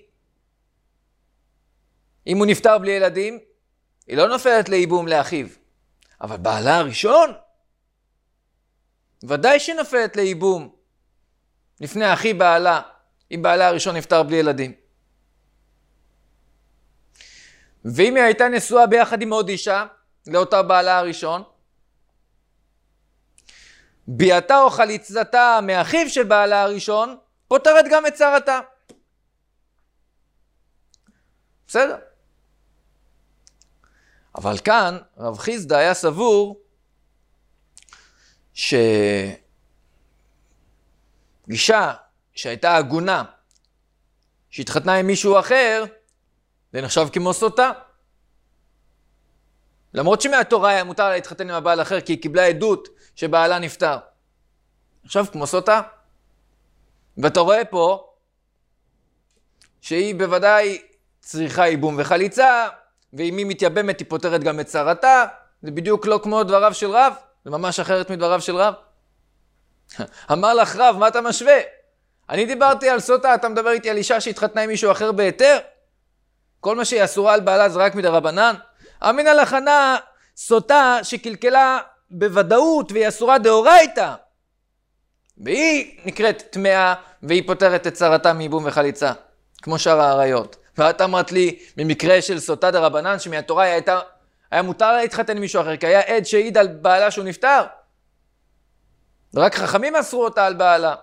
אם הוא נפטר בלי ילדים, היא לא נופלת לייבום לאחיו. אבל בעלה הראשון, ודאי שנופלת לייבום לפני אחי בעלה, אם בעלה הראשון נפטר בלי ילדים. ואם היא הייתה נשואה ביחד עם עוד אישה, לאותה בעלה הראשון, ביאתה או חליצתה מאחיו של בעלה הראשון, פותרת גם את צרתה. בסדר. אבל כאן רב חיסדא היה סבור שאישה שהייתה עגונה, שהתחתנה עם מישהו אחר, זה נחשב כמו סוטה. למרות שמהתורה היה מותר להתחתן עם הבעל אחר, כי היא קיבלה עדות שבעלה נפטר. עכשיו כמו סוטה. ואתה רואה פה שהיא בוודאי צריכה ייבום וחליצה, ואם היא מתייבמת היא פותרת גם את צרתה. זה בדיוק לא כמו דבריו של רב, זה ממש אחרת מדבריו של רב. אמר לך רב, מה אתה משווה? אני דיברתי על סוטה, אתה מדבר איתי על אישה שהתחתנה עם מישהו אחר בהיתר? כל מה שהיא אסורה על בעלה זה רק מדרבנן? אמינא לחנה סוטה שקלקלה בוודאות והיא אסורה דאורייתא. והיא נקראת טמאה והיא פותרת את צרתה מייבום וחליצה, כמו שאר העריות. ואת אמרת לי, במקרה של סוטה דרבנן, שמהתורה היה מותר לה להתחתן עם מישהו אחר, כי היה עד שהעיד על בעלה שהוא נפטר. ורק חכמים אסרו אותה על בעלה.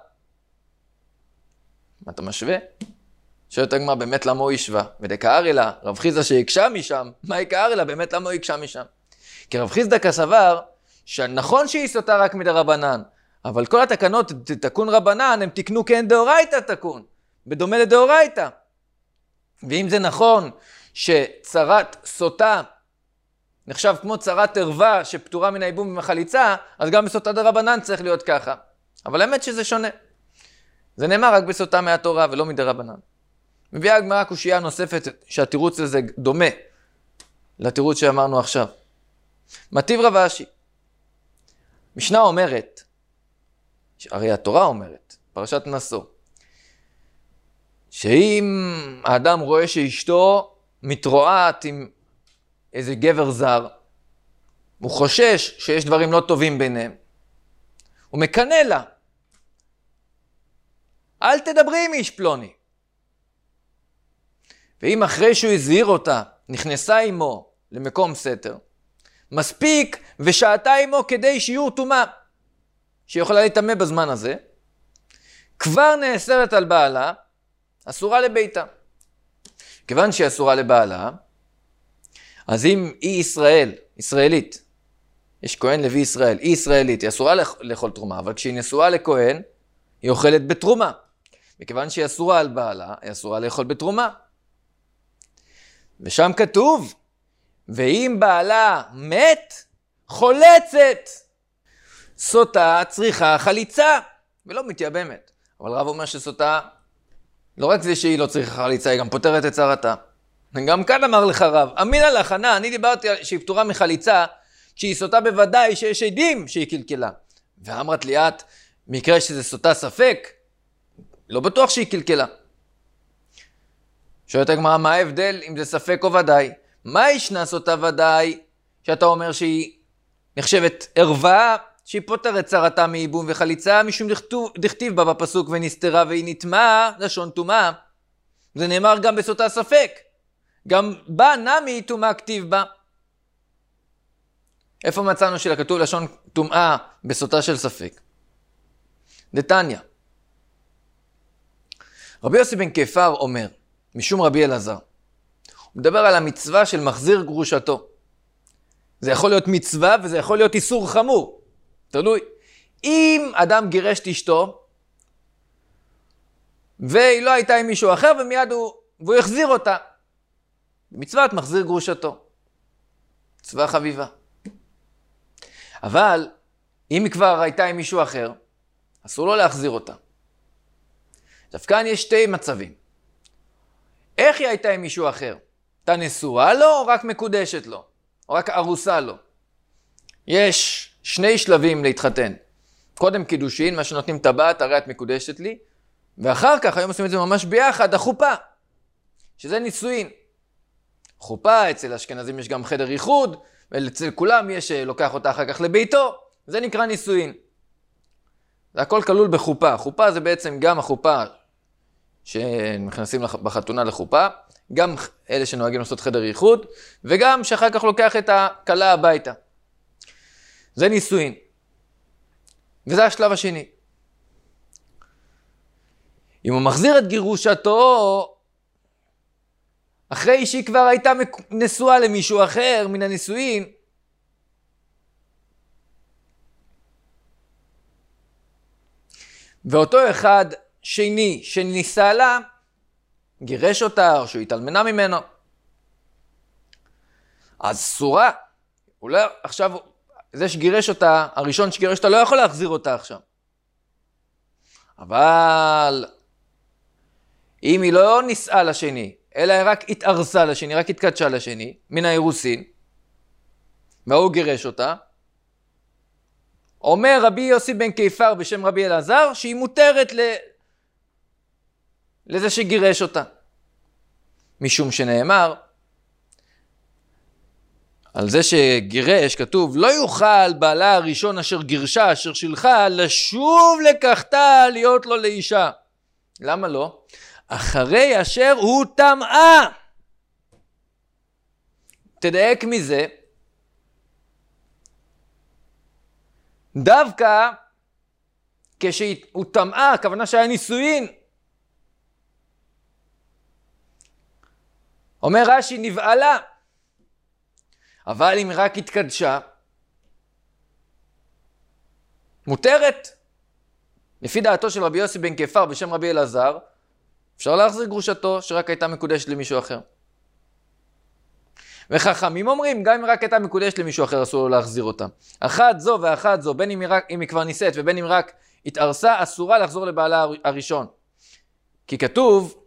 מה אתה משווה? שואלת הגמרא, באמת למה הוא ישבה? ודקארי לה, רב חיסדא שהקשה משם, מה יקארי לה? באמת למה הוא יקשה משם? כי רב חיסדא כסבר, שנכון שהיא סוטה רק מדרבנן, אבל כל התקנות תקון רבנן, הם תקנו כן דאורייתא תקון, בדומה לדאורייתא. ואם זה נכון שצרת סוטה נחשב כמו צרת ערווה שפטורה מן הייבום ומחליצה, אז גם בסוטה דרבנן צריך להיות ככה. אבל האמת שזה שונה. זה נאמר רק בסוטה מהתורה ולא מדרבנן. מביאה הגמרא קושייה נוספת שהתירוץ הזה דומה לתירוץ שאמרנו עכשיו. מטיב רב אשי. משנה אומרת, הרי התורה אומרת, פרשת נשוא, שאם האדם רואה שאשתו מתרועעת עם איזה גבר זר, הוא חושש שיש דברים לא טובים ביניהם, הוא מקנא לה. אל תדברי עם איש פלוני. ואם אחרי שהוא הזהיר אותה, נכנסה עמו למקום סתר, מספיק ושעתה עמו כדי שיעור טומאה, שיכולה להתאמה בזמן הזה, כבר נאסרת על בעלה, אסורה לביתה. כיוון שהיא אסורה לבעלה, אז אם היא ישראלית, יש כהן לוי ישראל, היא ישראלית, היא אסורה לאכול תרומה, אבל כשהיא נשואה לכהן, היא אוכלת בתרומה. וכיוון שהיא אסורה על בעלה, היא אסורה לאכול בתרומה. ושם כתוב, ואם בעלה מת, חולצת. סוטה צריכה חליצה, ולא מתייבמת. אבל רב אומר שסוטה, לא רק זה שהיא לא צריכה חליצה, היא גם פותרת את צרתה. גם כאן אמר לך רב, אמינא לחנה, אני דיברתי שהיא פטורה מחליצה, כשהיא סוטה בוודאי שיש עדים שהיא קלקלה. ואמרת לי את, מקרה שזה סוטה ספק, לא בטוח שהיא קלקלה. שואלת הגמרא, מה ההבדל אם זה ספק או ודאי? מה ישנה סוטה ודאי, שאתה אומר שהיא נחשבת ערווה, שהיא פותרת צרתה מייבום וחליצה, משום דכתיב בה בפסוק ונסתרה והיא נטמאה, לשון טומאה. זה נאמר גם בסוטה ספק. גם בה נמי טומאה כתיב בה. איפה מצאנו שלכתוב לשון טומאה בסוטה של ספק? דתניא. רבי יוסי בן כפר אומר, משום רבי אלעזר, הוא מדבר על המצווה של מחזיר גרושתו. זה יכול להיות מצווה וזה יכול להיות איסור חמור. תלוי. אם אדם גירש את אשתו, והיא לא הייתה עם מישהו אחר, ומיד והוא יחזיר אותה. מצוות מחזיר גרושתו. מצווה חביבה. אבל אם היא כבר הייתה עם מישהו אחר, אסור לו להחזיר אותה. עכשיו כאן יש שתי מצבים. איך היא הייתה עם מישהו אחר? אתה נשואה לו או רק מקודשת לו? או רק ארוסה לו. יש שני שלבים להתחתן. קודם קידושין, מה שנותנים טבעת, הרי את מקודשת לי, ואחר כך, היום עושים את זה ממש ביחד, החופה, שזה נישואין. חופה, אצל אשכנזים יש גם חדר ייחוד, ואצל כולם יש לוקח אותה אחר כך לביתו, זה נקרא נישואין. זה הכל כלול בחופה. חופה זה בעצם גם החופה שנכנסים בחתונה לחופה, גם אלה שנוהגים לעשות חדר ייחוד, וגם שאחר כך לוקח את הכלה הביתה. זה נישואין. וזה השלב השני. אם הוא מחזיר את גירושתו, אחרי שהיא כבר הייתה נשואה למישהו אחר מן הנישואין, ואותו אחד שני שניסה לה, גירש אותה או שהוא התאלמנה ממנו, אז אסורה. עכשיו, זה שגירש אותה, הראשון שגירש אותה לא יכול להחזיר אותה עכשיו. אבל אם היא לא נישאה לשני, אלא היא רק התארסה לשני, רק התקדשה לשני, מן האירוסין, והוא גירש אותה, אומר רבי יוסי בן קיפר בשם רבי אלעזר, שהיא מותרת לזה שגירש אותה. משום שנאמר, על זה שגירש כתוב, לא יוכל בעלה הראשון אשר גירשה, אשר שילחה, לשוב לקחתה להיות לו לאישה. למה לא? אחרי אשר הוא טמאה. תדייק מזה, דווקא כשהוא טמאה, הכוונה שהיה נישואין. אומר רש"י, נבעלה. אבל אם רק התקדשה, מותרת. לפי דעתו של רבי יוסי בן קיפר בשם רבי אלעזר, אפשר להחזיר גרושתו שרק הייתה מקודשת למישהו אחר. וחכמים אומרים, גם אם רק הייתה מקודשת למישהו אחר, אסור לו להחזיר אותה. אחת זו ואחת זו, בין אם היא כבר נישאת ובין אם רק התארסה, אסורה לחזור לבעלה הראשון. כי כתוב,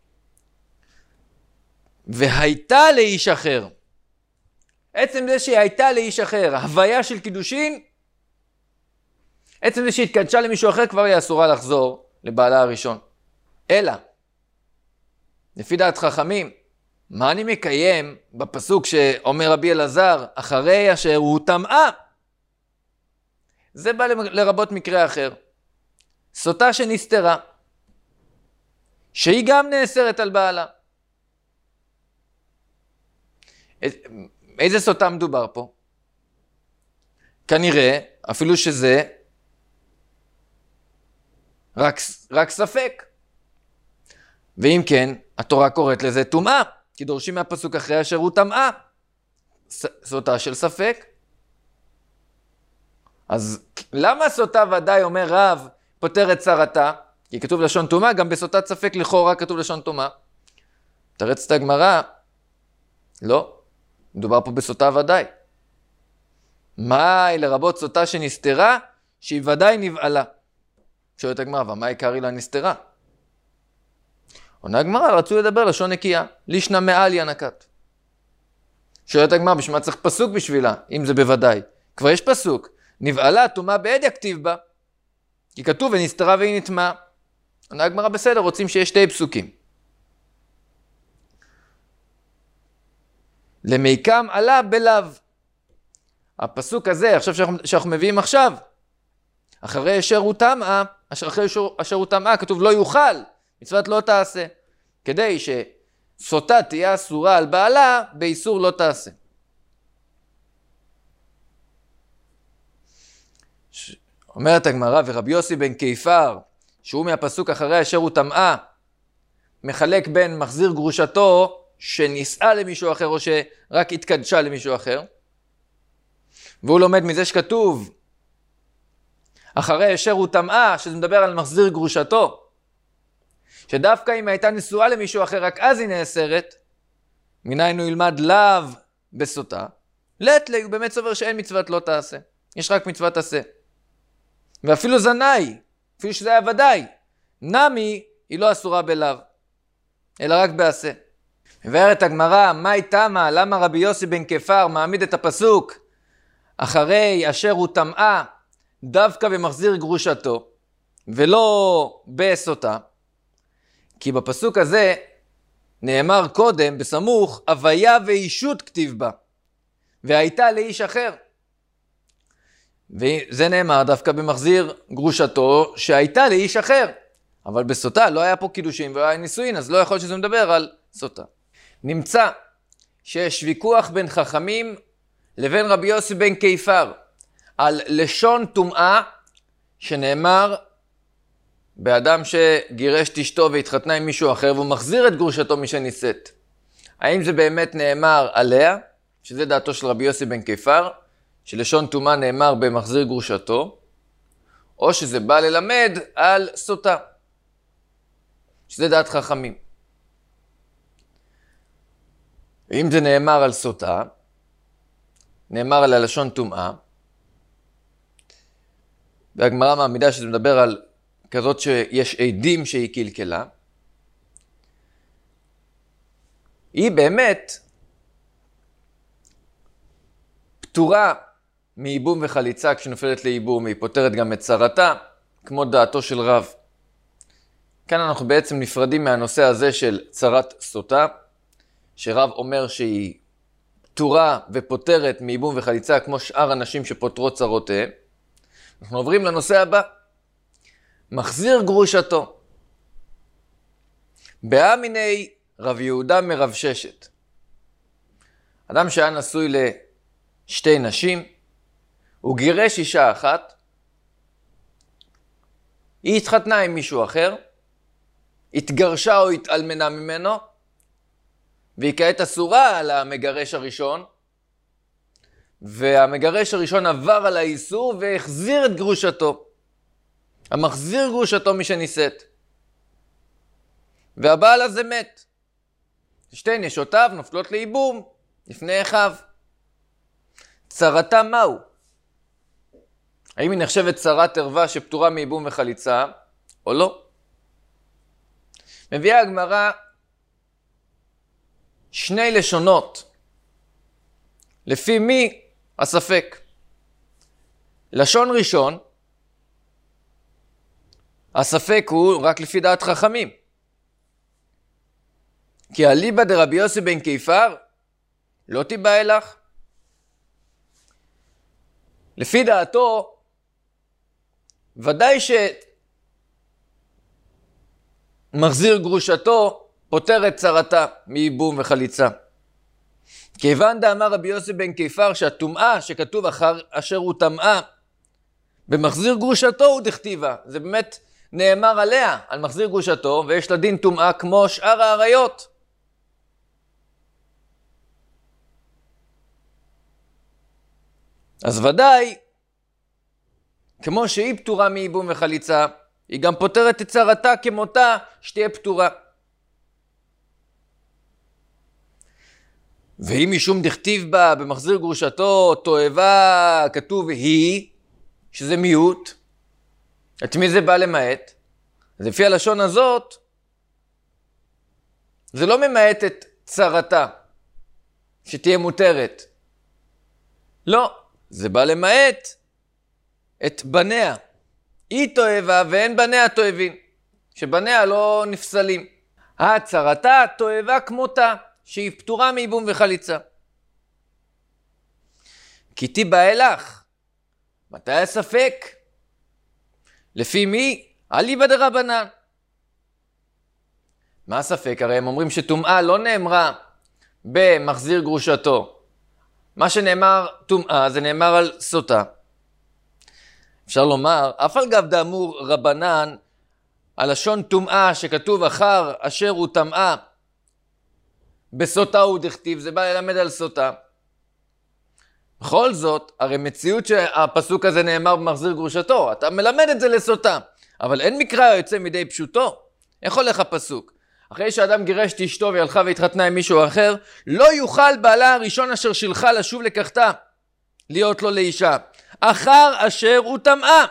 והייתה לאיש אחר. עצם זה שהיא הייתה לאיש אחר, ההוויה של קידושין, עצם זה שהתקדשה למישהו אחר, כבר היא אסורה לחזור לבעלה הראשון. אלא, לפי דעת חכמים, מה אני מקיים בפסוק שאומר רבי אלעזר, אחרי אשר הוא טמאה? זה בא לרבות מקרה אחר. סוטה שנסתרה, שהיא גם נאסרת על בעלה. איזה סוטה מדובר פה? כנראה, אפילו שזה רק ספק. ואם כן, התורה קוראת לזה טומאה, כי דורשים מהפסוק אחרי אשר הוא טמאה. סוטה של ספק. אז למה סוטה ודאי אומר רב פותר את צרתה? כי כתוב לשון טומאה, גם בסוטת ספק לכאורה כתוב לשון טומאה. תרץ את הגמרא, לא. מדובר פה בסוטה ודאי. מהי לרבות סוטה שנסתרה? שהיא ודאי נבעלה. שואלת הגמרא, ומה עיקרי לה נסתרה? עונה הגמרא, רצו לדבר לשון נקייה. לישנא מעליא נקט. שואלת הגמרא, בשביל מה צריך פסוק בשבילה, אם זה בוודאי? כבר יש פסוק. נבעלה, טומאה בעד יכתיב בה. כי כתוב ונסתרה והיא נטמאה. עונה הגמרא, בסדר, רוצים שיש שתי פסוקים. למיקם עלה בלאו. הפסוק הזה, עכשיו שאנחנו מביאים עכשיו, אחרי אשר הוא טמאה, אחרי אשר הוא טמאה, כתוב לא יוכל, מצוות לא תעשה. כדי שסוטה תהיה אסורה על בעלה, באיסור לא תעשה. אומרת הגמרא, ורבי יוסי בן קיפר, שהוא מהפסוק אחרי אשר הוא טמאה, מחלק בין מחזיר גרושתו, שנישאה למישהו אחר או שרק התקדשה למישהו אחר. והוא לומד מזה שכתוב, אחרי אשר הוא טמאה, שזה מדבר על מחזיר גרושתו, שדווקא אם הייתה נשואה למישהו אחר, רק אז היא נאסרת, מניין הוא ילמד לאו בסוטה, לטלי הוא באמת סובר שאין מצוות לא תעשה, יש רק מצוות עשה. ואפילו זנאי, אפילו שזה היה ודאי, נמי היא לא אסורה בלאו, אלא רק בעשה. מבארת הגמרא, מאי תמה, למה רבי יוסי בן כפר מעמיד את הפסוק אחרי אשר הוא טמאה דווקא במחזיר גרושתו ולא בסוטה? כי בפסוק הזה נאמר קודם בסמוך, הוויה ואישות כתיב בה, והייתה לאיש אחר. וזה נאמר דווקא במחזיר גרושתו שהייתה לאיש אחר. אבל בסוטה לא היה פה קידושים ולא היה נישואין, אז לא יכול שזה מדבר על סוטה. נמצא שיש ויכוח בין חכמים לבין רבי יוסי בן כיפר על לשון טומאה שנאמר באדם שגירש את אשתו והתחתנה עם מישהו אחר והוא מחזיר את גרושתו משנישאת. האם זה באמת נאמר עליה, שזה דעתו של רבי יוסי בן כיפר, שלשון טומאה נאמר במחזיר גרושתו, או שזה בא ללמד על סוטה, שזה דעת חכמים. אם זה נאמר על סוטה, נאמר על הלשון טומאה, והגמרא מעמידה שזה מדבר על כזאת שיש עדים שהיא קלקלה, היא באמת פטורה מייבום וחליצה כשנופלת לייבום, היא פותרת גם את צרתה, כמו דעתו של רב. כאן אנחנו בעצם נפרדים מהנושא הזה של צרת סוטה, שרב אומר שהיא פטורה ופותרת מייבום וחליצה כמו שאר אנשים שפותרות צרותיהם. אנחנו עוברים לנושא הבא. מחזיר גרושתו. באמיני רב יהודה מרב ששת. אדם שהיה נשוי לשתי נשים, הוא גירש אישה אחת, היא התחתנה עם מישהו אחר, התגרשה או התאלמנה ממנו, והיא כעת אסורה על המגרש הראשון, והמגרש הראשון עבר על האיסור והחזיר את גרושתו. המחזיר גרושתו משנישאת. והבעל הזה מת. שתי נשותיו נופלות לייבום לפני אחיו. צרתה מהו? האם היא נחשבת צרת ערווה שפטורה מייבום וחליצה או לא? מביאה הגמרא שני לשונות. לפי מי הספק? לשון ראשון, הספק הוא רק לפי דעת חכמים. כי אליבא דרבי יוסי בן כיפר לא תיבא לך. לפי דעתו, ודאי שמחזיר גרושתו פותר את צרתה מייבום וחליצה. כיוון דאמר רבי יוסי בן כיפר שהטומאה שכתוב אחר אשר הוא טמאה במחזיר גרושתו הוא דכתיבה. זה באמת נאמר עליה, על מחזיר גרושתו, ויש לה דין טומאה כמו שאר העריות. אז ודאי, כמו שהיא פטורה מייבום וחליצה, היא גם פותרת את צרתה כמותה שתהיה פטורה. ואם משום דכתיב בה במחזיר גרושתו תועבה כתוב היא, שזה מיעוט, את מי זה בא למעט? אז לפי הלשון הזאת, זה לא ממעט את צרתה, שתהיה מותרת. לא, זה בא למעט את בניה. היא תועבה ואין בניה תועבים, שבניה לא נפסלים. הצרתה תועבה כמותה, שהיא פטורה מייבום וחליצה. כי תיבא אלך. מתי הספק? לפי מי? אליבא דרבנן. מה הספק? הרי הם אומרים שטומאה לא נאמרה במחזיר גרושתו. מה שנאמר טומאה זה נאמר על סוטה. אפשר לומר, אף על גב דאמור רבנן, הלשון טומאה שכתוב אחר אשר הוא טמאה, בסוטה הוא דכתיב, זה בא ללמד על סוטה. בכל זאת, הרי מציאות שהפסוק הזה נאמר במחזיר גרושתו, אתה מלמד את זה לסוטה, אבל אין מקרא יוצא מדי פשוטו. איך הולך הפסוק? אחרי שאדם גירש את אשתו והלכה והתחתנה עם מישהו אחר, לא יוכל בעלה הראשון אשר שילחה לשוב לקחתה, להיות לו לאישה, אחר אשר הוא טמאה.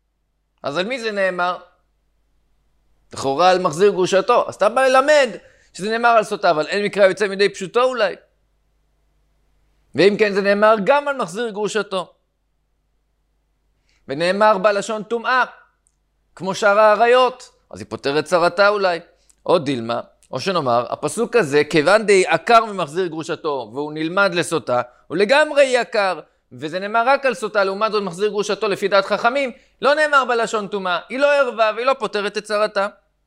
אז על מי זה נאמר? לכאורה על מחזיר גרושתו. אז אתה בא ללמד שזה נאמר על סוטה, אבל אין מקרא יוצא מידי פשוטו אולי. ואם כן זה נאמר גם על מחזיר גרושתו. ונאמר בלשון טומאה, כמו שאר האריות, אז היא פותרת צרתה אולי. או דילמה, או שנאמר, הפסוק הזה, כיוון די עקר ממחזיר גרושתו, והוא נלמד לסוטה, הוא לגמרי יקר, וזה נאמר רק על סוטה, לעומת זאת מחזיר גרושתו לפי דעת חכמים, לא נאמר בלשון טומאה, היא לא ערבה והיא לא פותרת את צרתה.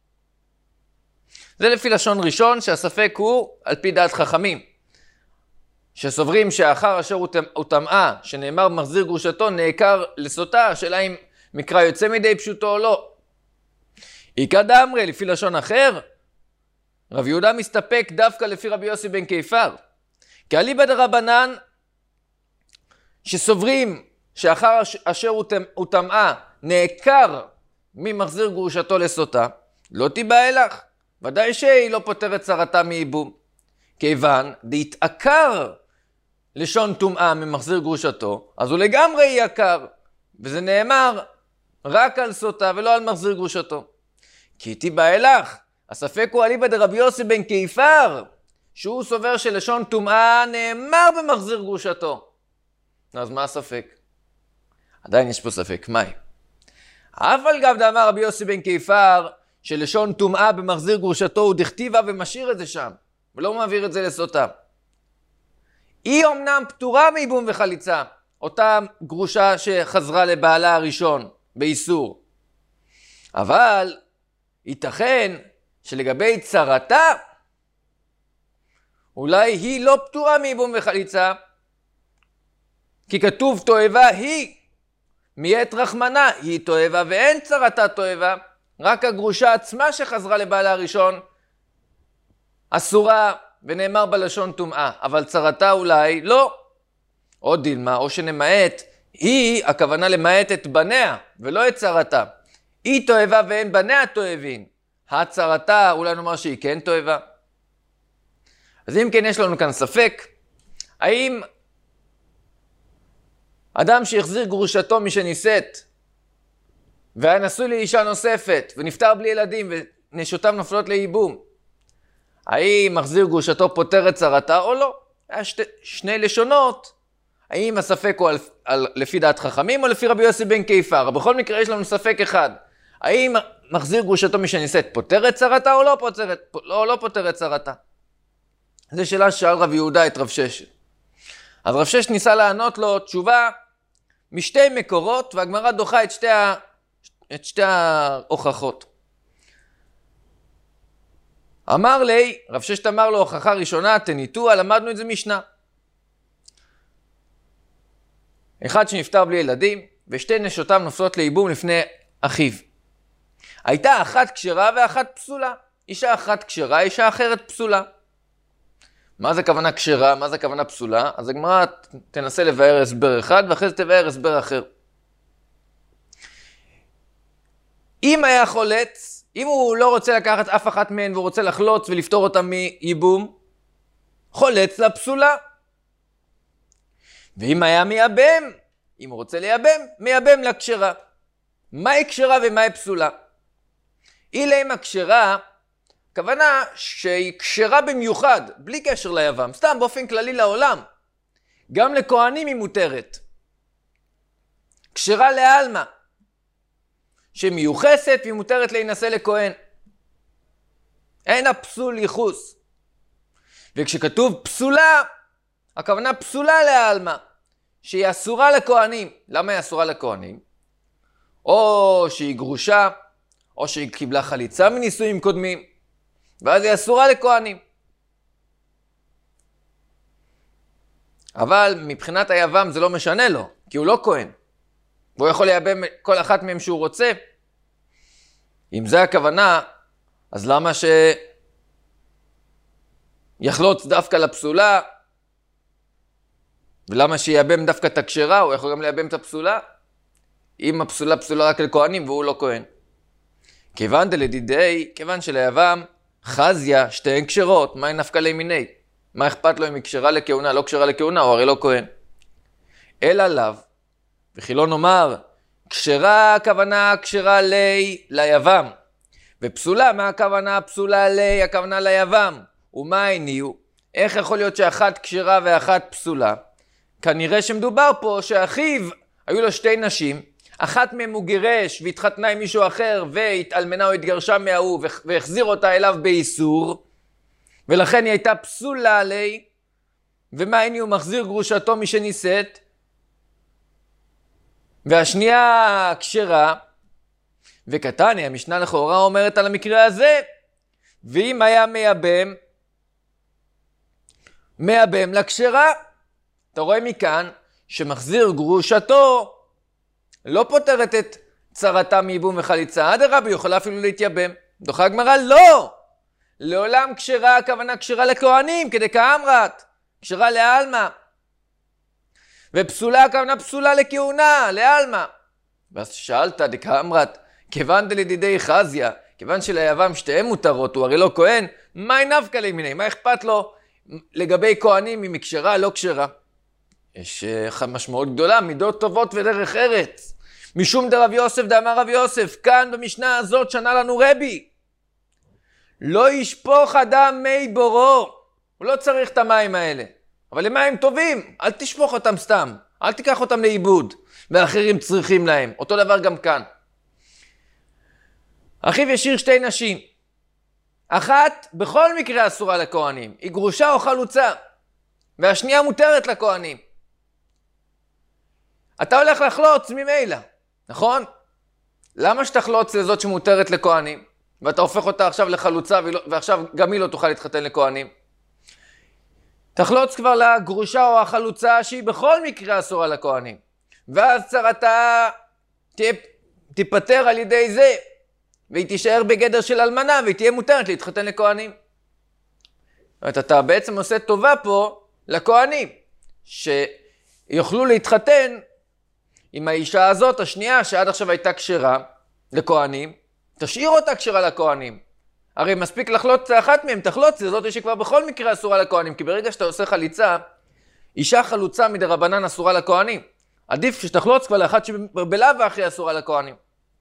זה לפי לשון ראשון, שהספק הוא על פי דעת חכמים. שסוברים שאחר אשר הוא טמאה, שנאמר מחזיר גרושתו, נעקר לסוטה, השאלה אם מקרא יוצא מידי פשוטו או לא. איכא דאמרי, לפי לשון אחר, רב יהודה מסתפק דווקא לפי רבי יוסי בן קיפר. כי אליבא דרבנן, שסוברים שאחר אשר הוא טמאה, נעקר ממחזיר גרושתו לסוטה, לא תיבא אלך. ודאי שהיא לא פותרת צרתה מייבום. כיוון דהתעקר לשון טומאה ממחזיר גרושתו, אז הוא לגמרי יקר. וזה נאמר רק על סוטה ולא על מחזיר גרושתו. כי תיבא אלך. הספק הוא אליבא דרבי יוסי בן קיפר, שהוא סובר שלשון טומאה נאמר במחזיר גרושתו. אז מה הספק? עדיין יש פה ספק, מהי? אף על גב דאמר רבי יוסי בן קיפר, שלשון טומאה במחזיר גרושתו הוא דכתיבה ומשאיר את זה שם, ולא מעביר את זה לסוטה. היא אומנם פטורה מייבום וחליצה, אותה גרושה שחזרה לבעלה הראשון באיסור. אבל ייתכן שלגבי צרתה, אולי היא לא פטורה מייבום וחליצה, כי כתוב תועבה היא, מית רחמנה, היא תועבה ואין צרתה תועבה, רק הגרושה עצמה שחזרה לבעלה הראשון, אסורה ונאמר בלשון טומאה, אבל צרתה אולי לא. או דילמה, או שנמעט, היא הכוונה למעט את בניה ולא את צרתה. היא תועבה ואין בניה תועבין. הצרתה אולי נאמר שהיא כן תועבה. אז אם כן יש לנו כאן ספק, האם אדם שהחזיר גרושתו משנישאת והיה נשוי לאישה נוספת ונפטר בלי ילדים ונשותיו נופלות לייבום, האם מחזיר גרושתו פותר את צרתה או לא? היה שני לשונות. האם הספק הוא לפי דעת חכמים או לפי רבי יוסי בן קיפר? בכל מקרה יש לנו ספק אחד. האם מחזיר גרושתו משנישאת פותר את צרתה או לא פותר את צרתה? זו שאלה ששאל רב יהודה את רב ששת. אז רב ששת ניסה לענות לו תשובה משתי מקורות, והגמרא דוחה את שתי ההוכחות. אמר לי, רב ששת אמר לו, הוכחה ראשונה, תניתוה, למדנו את זה משנה. אחד שנפטר בלי ילדים, ושתי נשותיו נופלות לייבום לפני אחיו. הייתה אחת כשרה ואחת פסולה. אישה אחת כשרה, אישה אחרת פסולה. מה זה כוונה כשרה? מה זה כוונה פסולה? אז הגמרא תנסה לבאר הסבר אחד, ואחרי זה תבאר הסבר אחר. אם היה חולץ, אם הוא לא רוצה לקחת אף אחת מהן והוא רוצה לחלוץ ולפתור אותה מייבום, חולץ לפסולה. ואם היה מייבם, אם הוא רוצה לייבם, מייבם לכשרה. מהי כשרה ומהי פסולה? אילה עם הכשרה, הכוונה שהיא כשרה במיוחד, בלי קשר ליבם, סתם באופן כללי לעולם. גם לכהנים היא מותרת. כשרה לעלמא, שמיוחסת והיא מותרת להינשא לכהן. אין הפסול ייחוס. וכשכתוב פסולה, הכוונה פסולה לעלמא, שהיא אסורה לכהנים. למה היא אסורה לכהנים? או שהיא גרושה, או שהיא קיבלה חליצה מנישואים קודמים, ואז היא אסורה לכהנים. אבל מבחינת היבם זה לא משנה לו, כי הוא לא כהן. והוא יכול לייבם כל אחת מהם שהוא רוצה. אם זה הכוונה, אז למה שיחלוץ דווקא לפסולה? ולמה שייבם דווקא את הכשרה? הוא יכול גם לייבם את הפסולה? אם הפסולה פסולה רק לכהנים והוא לא כהן. כיוון דלדידי, כיוון שליבם חזיה, שתיהן כשרות, מה נפקא ליה מיניה? מה אכפת לו אם היא כשרה לכהונה, לא כשרה לכהונה, הוא הרי לא כהן. אלא לאו, וכי לא נאמר, כשרה הכוונה כשרה ליבם, ופסולה, מה הכוונה פסולה לי? הכוונה ליבם. ומה הניעו? איך יכול להיות שאחת כשרה ואחת פסולה? כנראה שמדובר פה שאחיו, היו לו שתי נשים, אחת מהם הוא גירש והתחתנה עם מישהו אחר והתאלמנה או התגרשה מההוא והחזיר אותה אליו באיסור, ולכן היא הייתה פסולה עלי. ומה הנה הוא מחזיר גרושתו משנישאת, והשנייה כשרה. וקטני, המשנה לכאורה אומרת על המקרה הזה, ואם היה מייבם לכשרה, אתה רואה מכאן שמחזיר גרושתו לא פותרת את צרתה מייבום וחליצה, אדרבה, היא יכולה אפילו להתייבם. דוחה הגמרא, לא! לעולם כשרה, הכוונה כשרה לכהנים, כדי כאמרת, כשרה לעלמא. ופסולה, הכוונה פסולה לכהונה, לעלמא. ואז שאלת, דקאמרת, כיוון דלדידי חזיה, כיוון שליבם שתיהם מותרות, הוא הרי לא כהן, מה נפקא למיני? מה אכפת לו לגבי כהנים אם היא כשרה, לא כשרה? יש משמעות גדולה, מידות טובות ודרך ארץ. משום דרב יוסף דאמר רב יוסף, כאן במשנה הזאת שנה לנו רבי, לא ישפוך אדם מי בורו, הוא לא צריך את המים האלה, אבל למים טובים, אל תשפוך אותם סתם, אל תיקח אותם לאיבוד, ואחרים צריכים להם, אותו דבר גם כאן. אחיו ישיר שתי נשים, אחת בכל מקרה אסורה לכהנים, היא גרושה או חלוצה, והשנייה מותרת לכהנים. אתה הולך לחלוץ ממילא, נכון? למה שתחלוץ לזאת שמותרת לכהנים, ואתה הופך אותה עכשיו לחלוצה, ועכשיו גם היא לא תוכל להתחתן לכהנים? תחלוץ כבר לגרושה או החלוצה שהיא בכל מקרה אסורה לכהנים, ואז צרתה תיפטר על ידי זה, והיא תישאר בגדר של אלמנה, והיא תהיה מותרת להתחתן לכהנים. אתה בעצם עושה טובה פה לכהנים, שיוכלו להתחתן עם האישה הזאת, השנייה, שעד עכשיו הייתה כשרה לכהנים, תשאיר אותה כשרה לכהנים. הרי מספיק לחלוץ אחת מהם, תחלוץ זאת שכבר בכל מקרה אסורה לכהנים, כי ברגע שאתה עושה חליצה, אישה חלוצה מדרבנן אסורה לכהנים. עדיף שתחלוץ כבר לאחת שבלאו הכי אסורה לכהנים.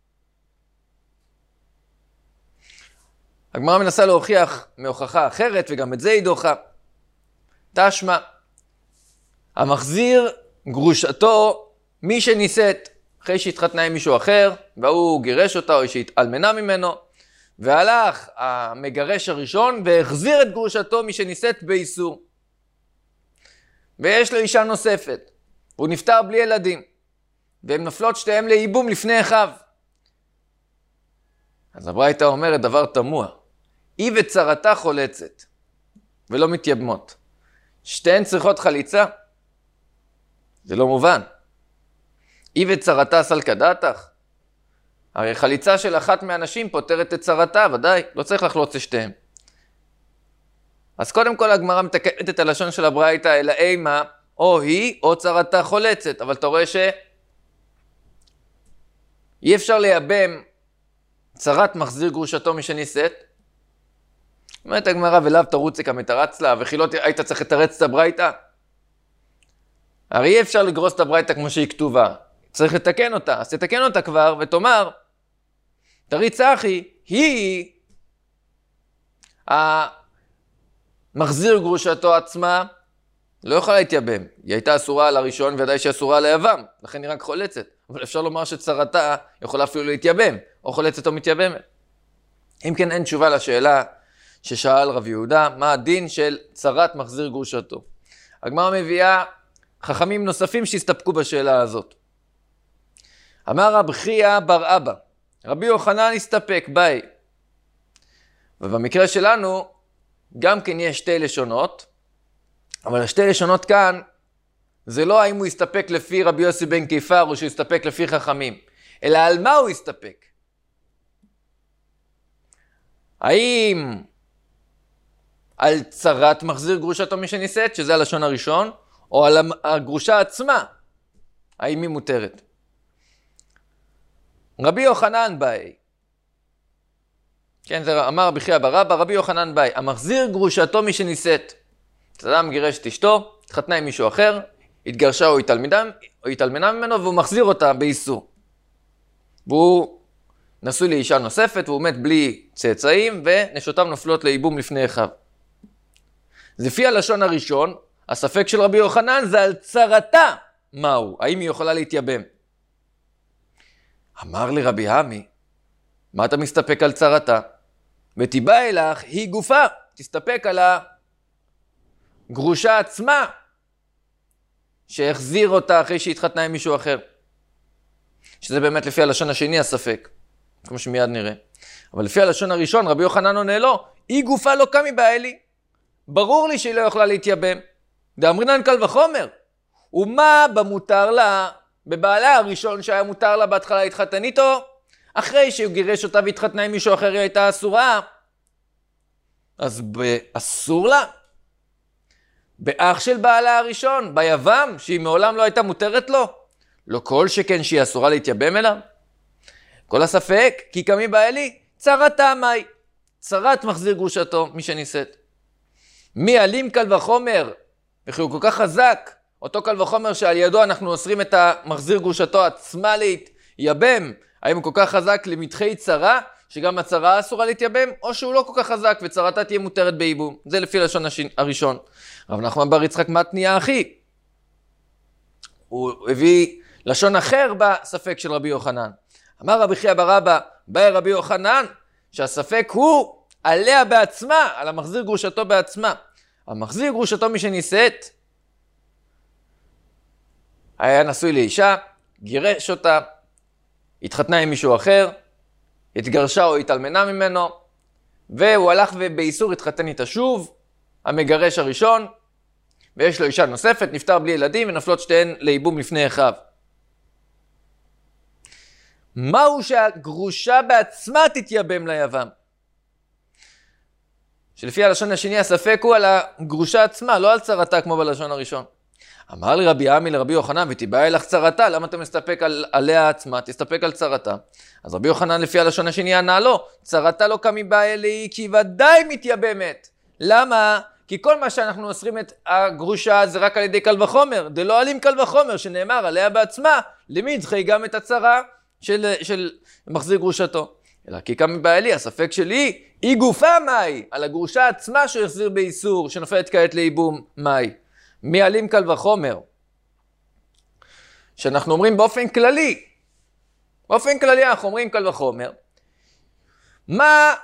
הגמרא מנסה להוכיח מהוכחה אחרת, וגם את זה היא דוחה. תשמע, המחזיר גרושתו מי שנישאת אחרי שהתחתנה עם מישהו אחר, והוא גירש אותה או שהתאלמנה ממנו, והלך המגרש הראשון והחזיר את גרושתו מי שנישאת באיסור. ויש לו אישה נוספת, והוא נפטר בלי ילדים, והם נופלות שתיהם לאיבום לפני אחיו. אז הברייתא אומרת דבר תמוה, היא וצרתה חולצת ולא מתייבמות, שתיהן צריכות חליצה? זה לא מובן. היא וצרתה סלקא דעתך? הרי חליצה של אחת מהנשים פותרת את צרתה, ודאי, לא צריך לחלוץ לשתיהם. אז קודם כל הגמרא מתקנת את הלשון של הברייתא, אלא אימה, או היא או צרתה חולצת, אבל אתה רואה שאי אפשר לייבם צרת מחזיר גרושתו משנישאת. אומרת הגמרא, ולאו תרוצי כמתרץ לה, וכי לא היית צריך לתרץ את הברייתא? הרי אי אפשר לגרוס את הברייתא כמו שהיא כתובה, צריך לתקן אותה, אז תתקן אותה כבר ותאמר, תריץ אחי, היא המחזיר גרושתו עצמה לא יכולה להתייבם, היא הייתה אסורה על הראשון ודאי שהיא אסורה על היבם, לכן היא רק חולצת, אבל אפשר לומר שצרתה יכולה אפילו להתייבם, או חולצת או מתייבמת. אם כן אין תשובה לשאלה ששאל רב יהודה, מה הדין של צרת מחזיר גרושתו? הגמרא מביאה חכמים נוספים שהסתפקו בשאלה הזאת. אמר רב חייא בר אבא, רבי יוחנן הסתפק, ביי. ובמקרה שלנו, גם כן יש שתי לשונות, אבל השתי לשונות כאן, זה לא האם הוא הסתפק לפי רבי יוסי בן קיפר, או שהוא הסתפק לפי חכמים, אלא על מה הוא הסתפק. האם על צרת מחזיר גרושתו משנישאת, שזה הלשון הראשון, או על הגרושה עצמה, האם היא מותרת. רבי יוחנן באי, כן, זה אמר רבי חייא בר אבא, רבי יוחנן באי, המחזיר גרושתו משנישאת. אדם גירש את אשתו, התחתנה עם מישהו אחר, התגרשה או התאלמנה ממנו, והוא מחזיר אותה באיסור. והוא נשוי לאישה נוספת, והוא מת בלי צאצאים, ונשותיו נופלות לייבום לפני אחיו. אז לפי הלשון הראשון, הספק של רבי יוחנן זה על צרתה מהו, האם היא יכולה להתייבם. אמר לי רבי עמי, מה אתה מסתפק על צרתה? ותיבא אלך היא גופה, תסתפק על הגרושה עצמה, שהחזיר אותה אחרי שהתחתנה עם מישהו אחר. שזה באמת לפי הלשון השני הספק, כמו שמיד נראה. אבל לפי הלשון הראשון, רבי יוחנן עונה לו, היא גופה לא קמי באה לי. ברור לי שהיא לא יכולה להתייבם. דאמרינן קל וחומר. ומה במותר לה, בבעלה הראשון שהיה מותר לה בהתחלה להתחתן איתו, אחרי שהוא גירש אותה והתחתנה עם מישהו אחר היא הייתה אסורה. אז אסור לה? באח של בעלה הראשון, ביבם, שהיא מעולם לא הייתה מותרת לו, לא כל שכן שהיא אסורה להתייבם אליו. כל הספק, כי קמי באה לי, צרתה מאי. צרת מחזיר גרושתו, מי שנישאת. מי אלים קל וחומר, וכי הוא כל כך חזק, אותו קל וחומר שעל ידו אנחנו אוסרים את המחזיר גרושתו עצמה להתייבם, האם הוא כל כך חזק למתחי צרה, שגם הצרה אסורה להתייבם, או שהוא לא כל כך חזק וצרתה תהיה מותרת בייבום. זה לפי לשון הראשון. רב נחמן בר יצחק מתניא אחי. הוא הביא לשון אחר בספק של רבי יוחנן. אמר רבי חייא בר אבא, באי רבי יוחנן, שהספק הוא עליה בעצמה, על המחזיר גרושתו בעצמה. המחזיר גרושתו מי שנישאת, היה נשוי לאישה, גירש אותה, התחתנה עם מישהו אחר, התגרשה או התאלמנה ממנו, והוא הלך ובאיסור התחתן איתה שוב, המגרש הראשון, ויש לו אישה נוספת, נפטר בלי ילדים, ונפלות שתיהן לייבום לפני אחיו. מהו שהגרושה בעצמה תתייבם ליבם? שלפי הלשון השני הספק הוא על הגרושה עצמה, לא על צרתה כמו בלשון הראשון. אמר לי רבי עמי לרבי יוחנן, ותיבא אלך צרתה, למה אתה מסתפק עליה עצמה? תסתפק על צרתה. אז רבי יוחנן לפי הלשון השני ענה לו, צרתה לא קמי באה לי, כי ודאי מתייבמת. למה? כי כל מה שאנחנו אוסרים את הגרושה זה רק על ידי קל וחומר, דלא עלים קל וחומר שנאמר עליה בעצמה, למי דחי גם את הצרה של מחזיר גרושתו. אלא כי קמי באה לי, הספק שלי, היא גופה מאי, על הגרושה עצמה שהוא החזיר באיסור, שנופלת כעת לייבום מאי. מי עלים קל וחומר? שאנחנו אומרים באופן כללי, אנחנו אומרים קל וחומר, מה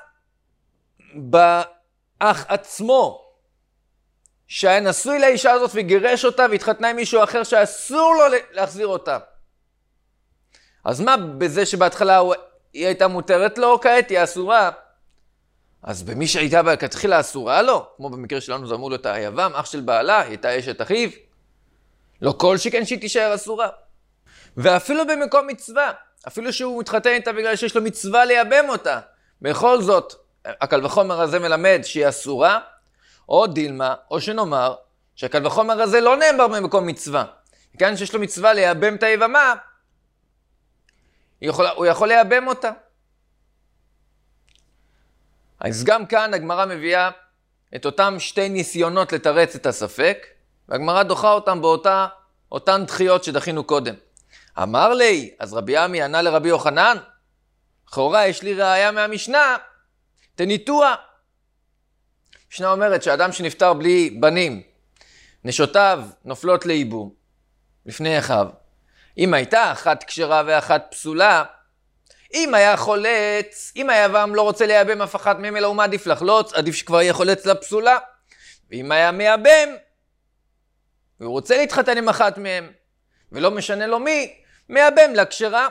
באח עצמו, שהיה נשוי לאישה הזאת וגירש אותה והתחתנה עם מישהו אחר שאסור לו להחזיר אותה. אז מה בזה שבהתחלה היא הייתה מותרת לו, כעת היא אסורה? אז במי שהייתה בכתחילה אסורה לו, כמו במקרה שלנו זה אמור להיות היבם, אח של בעלה, היא הייתה אשת אחיו, לא כל שכן שהיא תישאר אסורה. ואפילו במקום מצווה, אפילו שהוא מתחתן איתה בגלל שיש לו מצווה לייבם אותה, בכל זאת, הקל וחומר הזה מלמד שהיא אסורה, או דילמה, או שנאמר, שהקל וחומר הזה לא נאמר במקום מצווה. וכאן שיש לו מצווה לייבם את היבמה, הוא יכול לייבם אותה. אז גם כאן הגמרא מביאה את אותם שתי ניסיונות לתרץ את הספק, והגמרא דוחה אותם אותן דחיות שדחינו קודם. אמר לי, אז רבי עמי ענה לרבי יוחנן, לכאורה יש לי ראיה מהמשנה, תניתוע. המשנה אומרת שאדם שנפטר בלי בנים, נשותיו נופלות לייבום לפני אחיו. אם הייתה אחת כשרה ואחת פסולה, אם היה חולץ, אם היבם לא רוצה לייבם אף אחת מהם, אלא הוא מעדיף לחלוץ, עדיף שכבר יהיה חולץ לפסולה. ואם היה מייבם, והוא רוצה להתחתן עם אחת מהם, ולא משנה לו מי, מייבם לכשרה.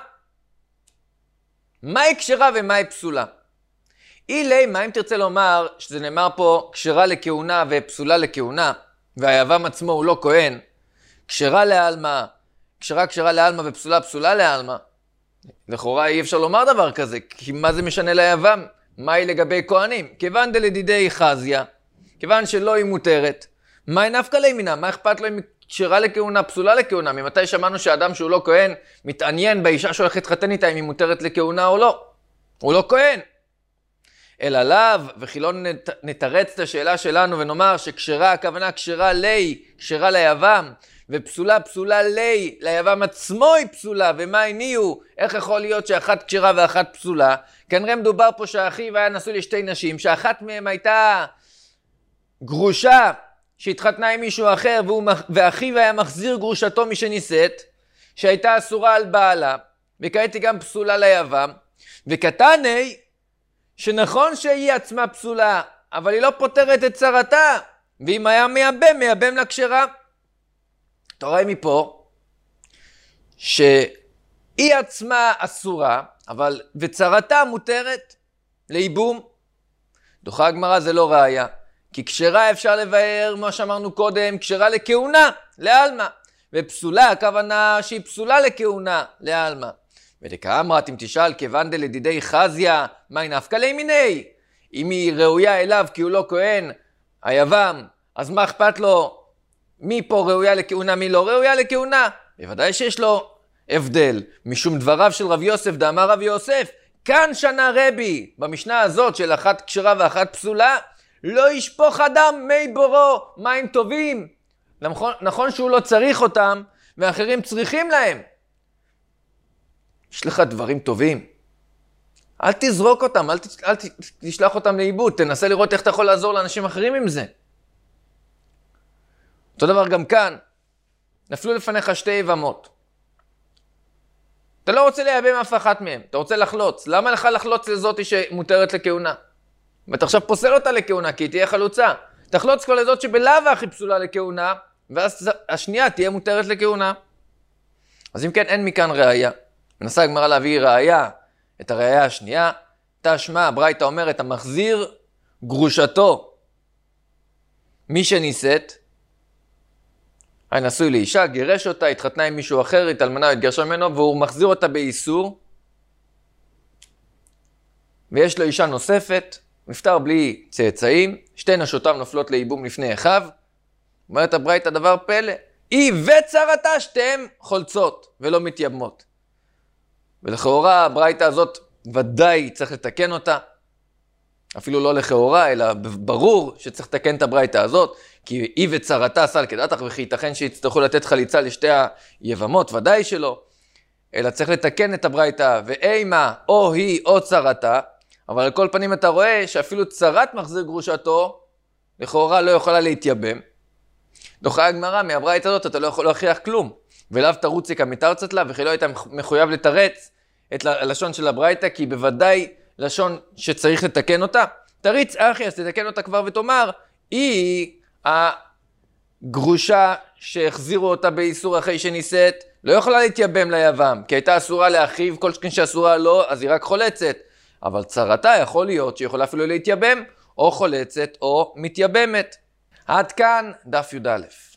מהי כשרה ומהי פסולה? אילי, מה אם תרצה לומר שזה נאמר פה כשרה לכהונה ופסולה לכהונה, והיבם עצמו הוא לא כהן, כשרה לעלמה, כשרה לעלמה ופסולה פסולה לעלמה, לכאורה אי אפשר לומר דבר כזה, כי מה זה משנה ליבם? מהי לגבי כהנים? כיוון דלדידי חזיה, כיוון שלא היא מותרת, מהי נפקא לימינה? מה אכפת לו אם כשרה לכהונה, פסולה לכהונה? ממתי שמענו שאדם שהוא לא כהן מתעניין באישה שהולך להתחתן איתה אם היא מותרת לכהונה או לא? הוא לא כהן. אלא לאו, וכי לא נתרץ את השאלה שלנו ונאמר שכשרה, הכוונה כשרה לי, כשרה ליבם, ופסולה פסולה לי, ליבם עצמו היא פסולה, ומה הניעו? איך יכול להיות שאחת כשרה ואחת פסולה? כנראה מדובר פה שהאחיו היה נשוי לשתי נשים, שאחת מהן הייתה גרושה, שהתחתנה עם מישהו אחר, ואחיו היה מחזיר גרושתו משנישאת, שהייתה אסורה על בעלה, וכעת היא גם פסולה ליבם, וקטני, שנכון שהיא עצמה פסולה, אבל היא לא פותרת את צרתה, ואם היה מייבם לכשרה. אתה רואה מפה, שהיא עצמה אסורה, וצרתה מותרת לייבום. דוחה הגמרא זה לא ראיה, כי כשרה אפשר לבאר, מה שאמרנו קודם, כשרה לכהונה, לעלמא. ופסולה, הכוונה שהיא פסולה לכהונה, לעלמא. ולכאמרת, אם תשאל, כיוון דלדידי חזיה, מהי נפקא ליה מיני? אם היא ראויה אליו כי הוא לא כהן, היבם, אז מה אכפת לו? מי פה ראויה לכהונה, מי לא ראויה לכהונה? בוודאי שיש לו הבדל. משום דבריו של רב יוסף, דאמר רב יוסף, כאן שנה רבי, במשנה הזאת של אחת כשרה ואחת פסולה, לא ישפוך אדם מי בורו, מים טובים. נכון שהוא לא צריך אותם, ואחרים צריכים להם. יש לך דברים טובים. אל תזרוק אותם, אל תשלח אותם לאיבוד, תנסה לראות איך אתה יכול לעזור לאנשים אחרים עם זה. אותו דבר גם כאן, נפלו לפניך שתי יבמות. אתה לא רוצה לייבם אף אחת מהם, אתה רוצה לחלוץ. למה לך לחלוץ לזאת שמותרת לכהונה? ואתה עכשיו פוסל אותה לכהונה, כי היא תהיה חלוצה. תחלוץ כל לזאת שבלאו הכי פסולה לכהונה, ואז השנייה תהיה מותרת לכהונה. אז אם כן, אין מכאן ראיה. מנסה הגמרא להביא ראיה, את הראיה השנייה, תשמע, הברייתא אומרת, המחזיר גרושתו, מי שנישאת, היה נשוי לאישה, גירש אותה, התחתנה עם מישהו אחר, התאלמנה, התגרשה ממנו, והוא מחזיר אותה באיסור, ויש לו אישה נוספת, נפטר בלי צאצאים, שתי נשותיו נופלות לייבום לפני אחיו, אומרת הברייתא דבר פלא, היא וצרתה שתיהן חולצות ולא מתייבמות. ולכאורה הברייתא הזאת ודאי צריך לתקן אותה, אפילו לא לכאורה, אלא ברור שצריך לתקן את הברייתא הזאת, כי היא וצרתה סל כדתך, וכי ייתכן שיצטרכו לתת חליצה לשתי היבמות, ודאי שלא, אלא צריך לתקן את הברייתא, ואימה או היא או צרתה, אבל על כל פנים אתה רואה שאפילו צרת מחזיר גרושתו, לכאורה לא יכולה להתייבם. דוחה הגמרא, מהברייתא הזאת אתה לא יכול להוכיח כלום, ולאו תרוצי כמתרצת לה, וכי לא היית מחויב לתרץ את הלשון של הברייתא, כי בוודאי לשון שצריך לתקן אותה. תריץ אחי, אז תתקן אותה כבר ותאמר, היא הגרושה שהחזירו אותה באיסור אחרי שנישאת, לא יכולה להתייבם ליבם, כי הייתה אסורה לאחיו, כל שכן שאסורה לא, אז היא רק חולצת. אבל צרתה יכול להיות שיכולה אפילו להתייבם, או חולצת או מתייבמת. עד כאן דף י"א.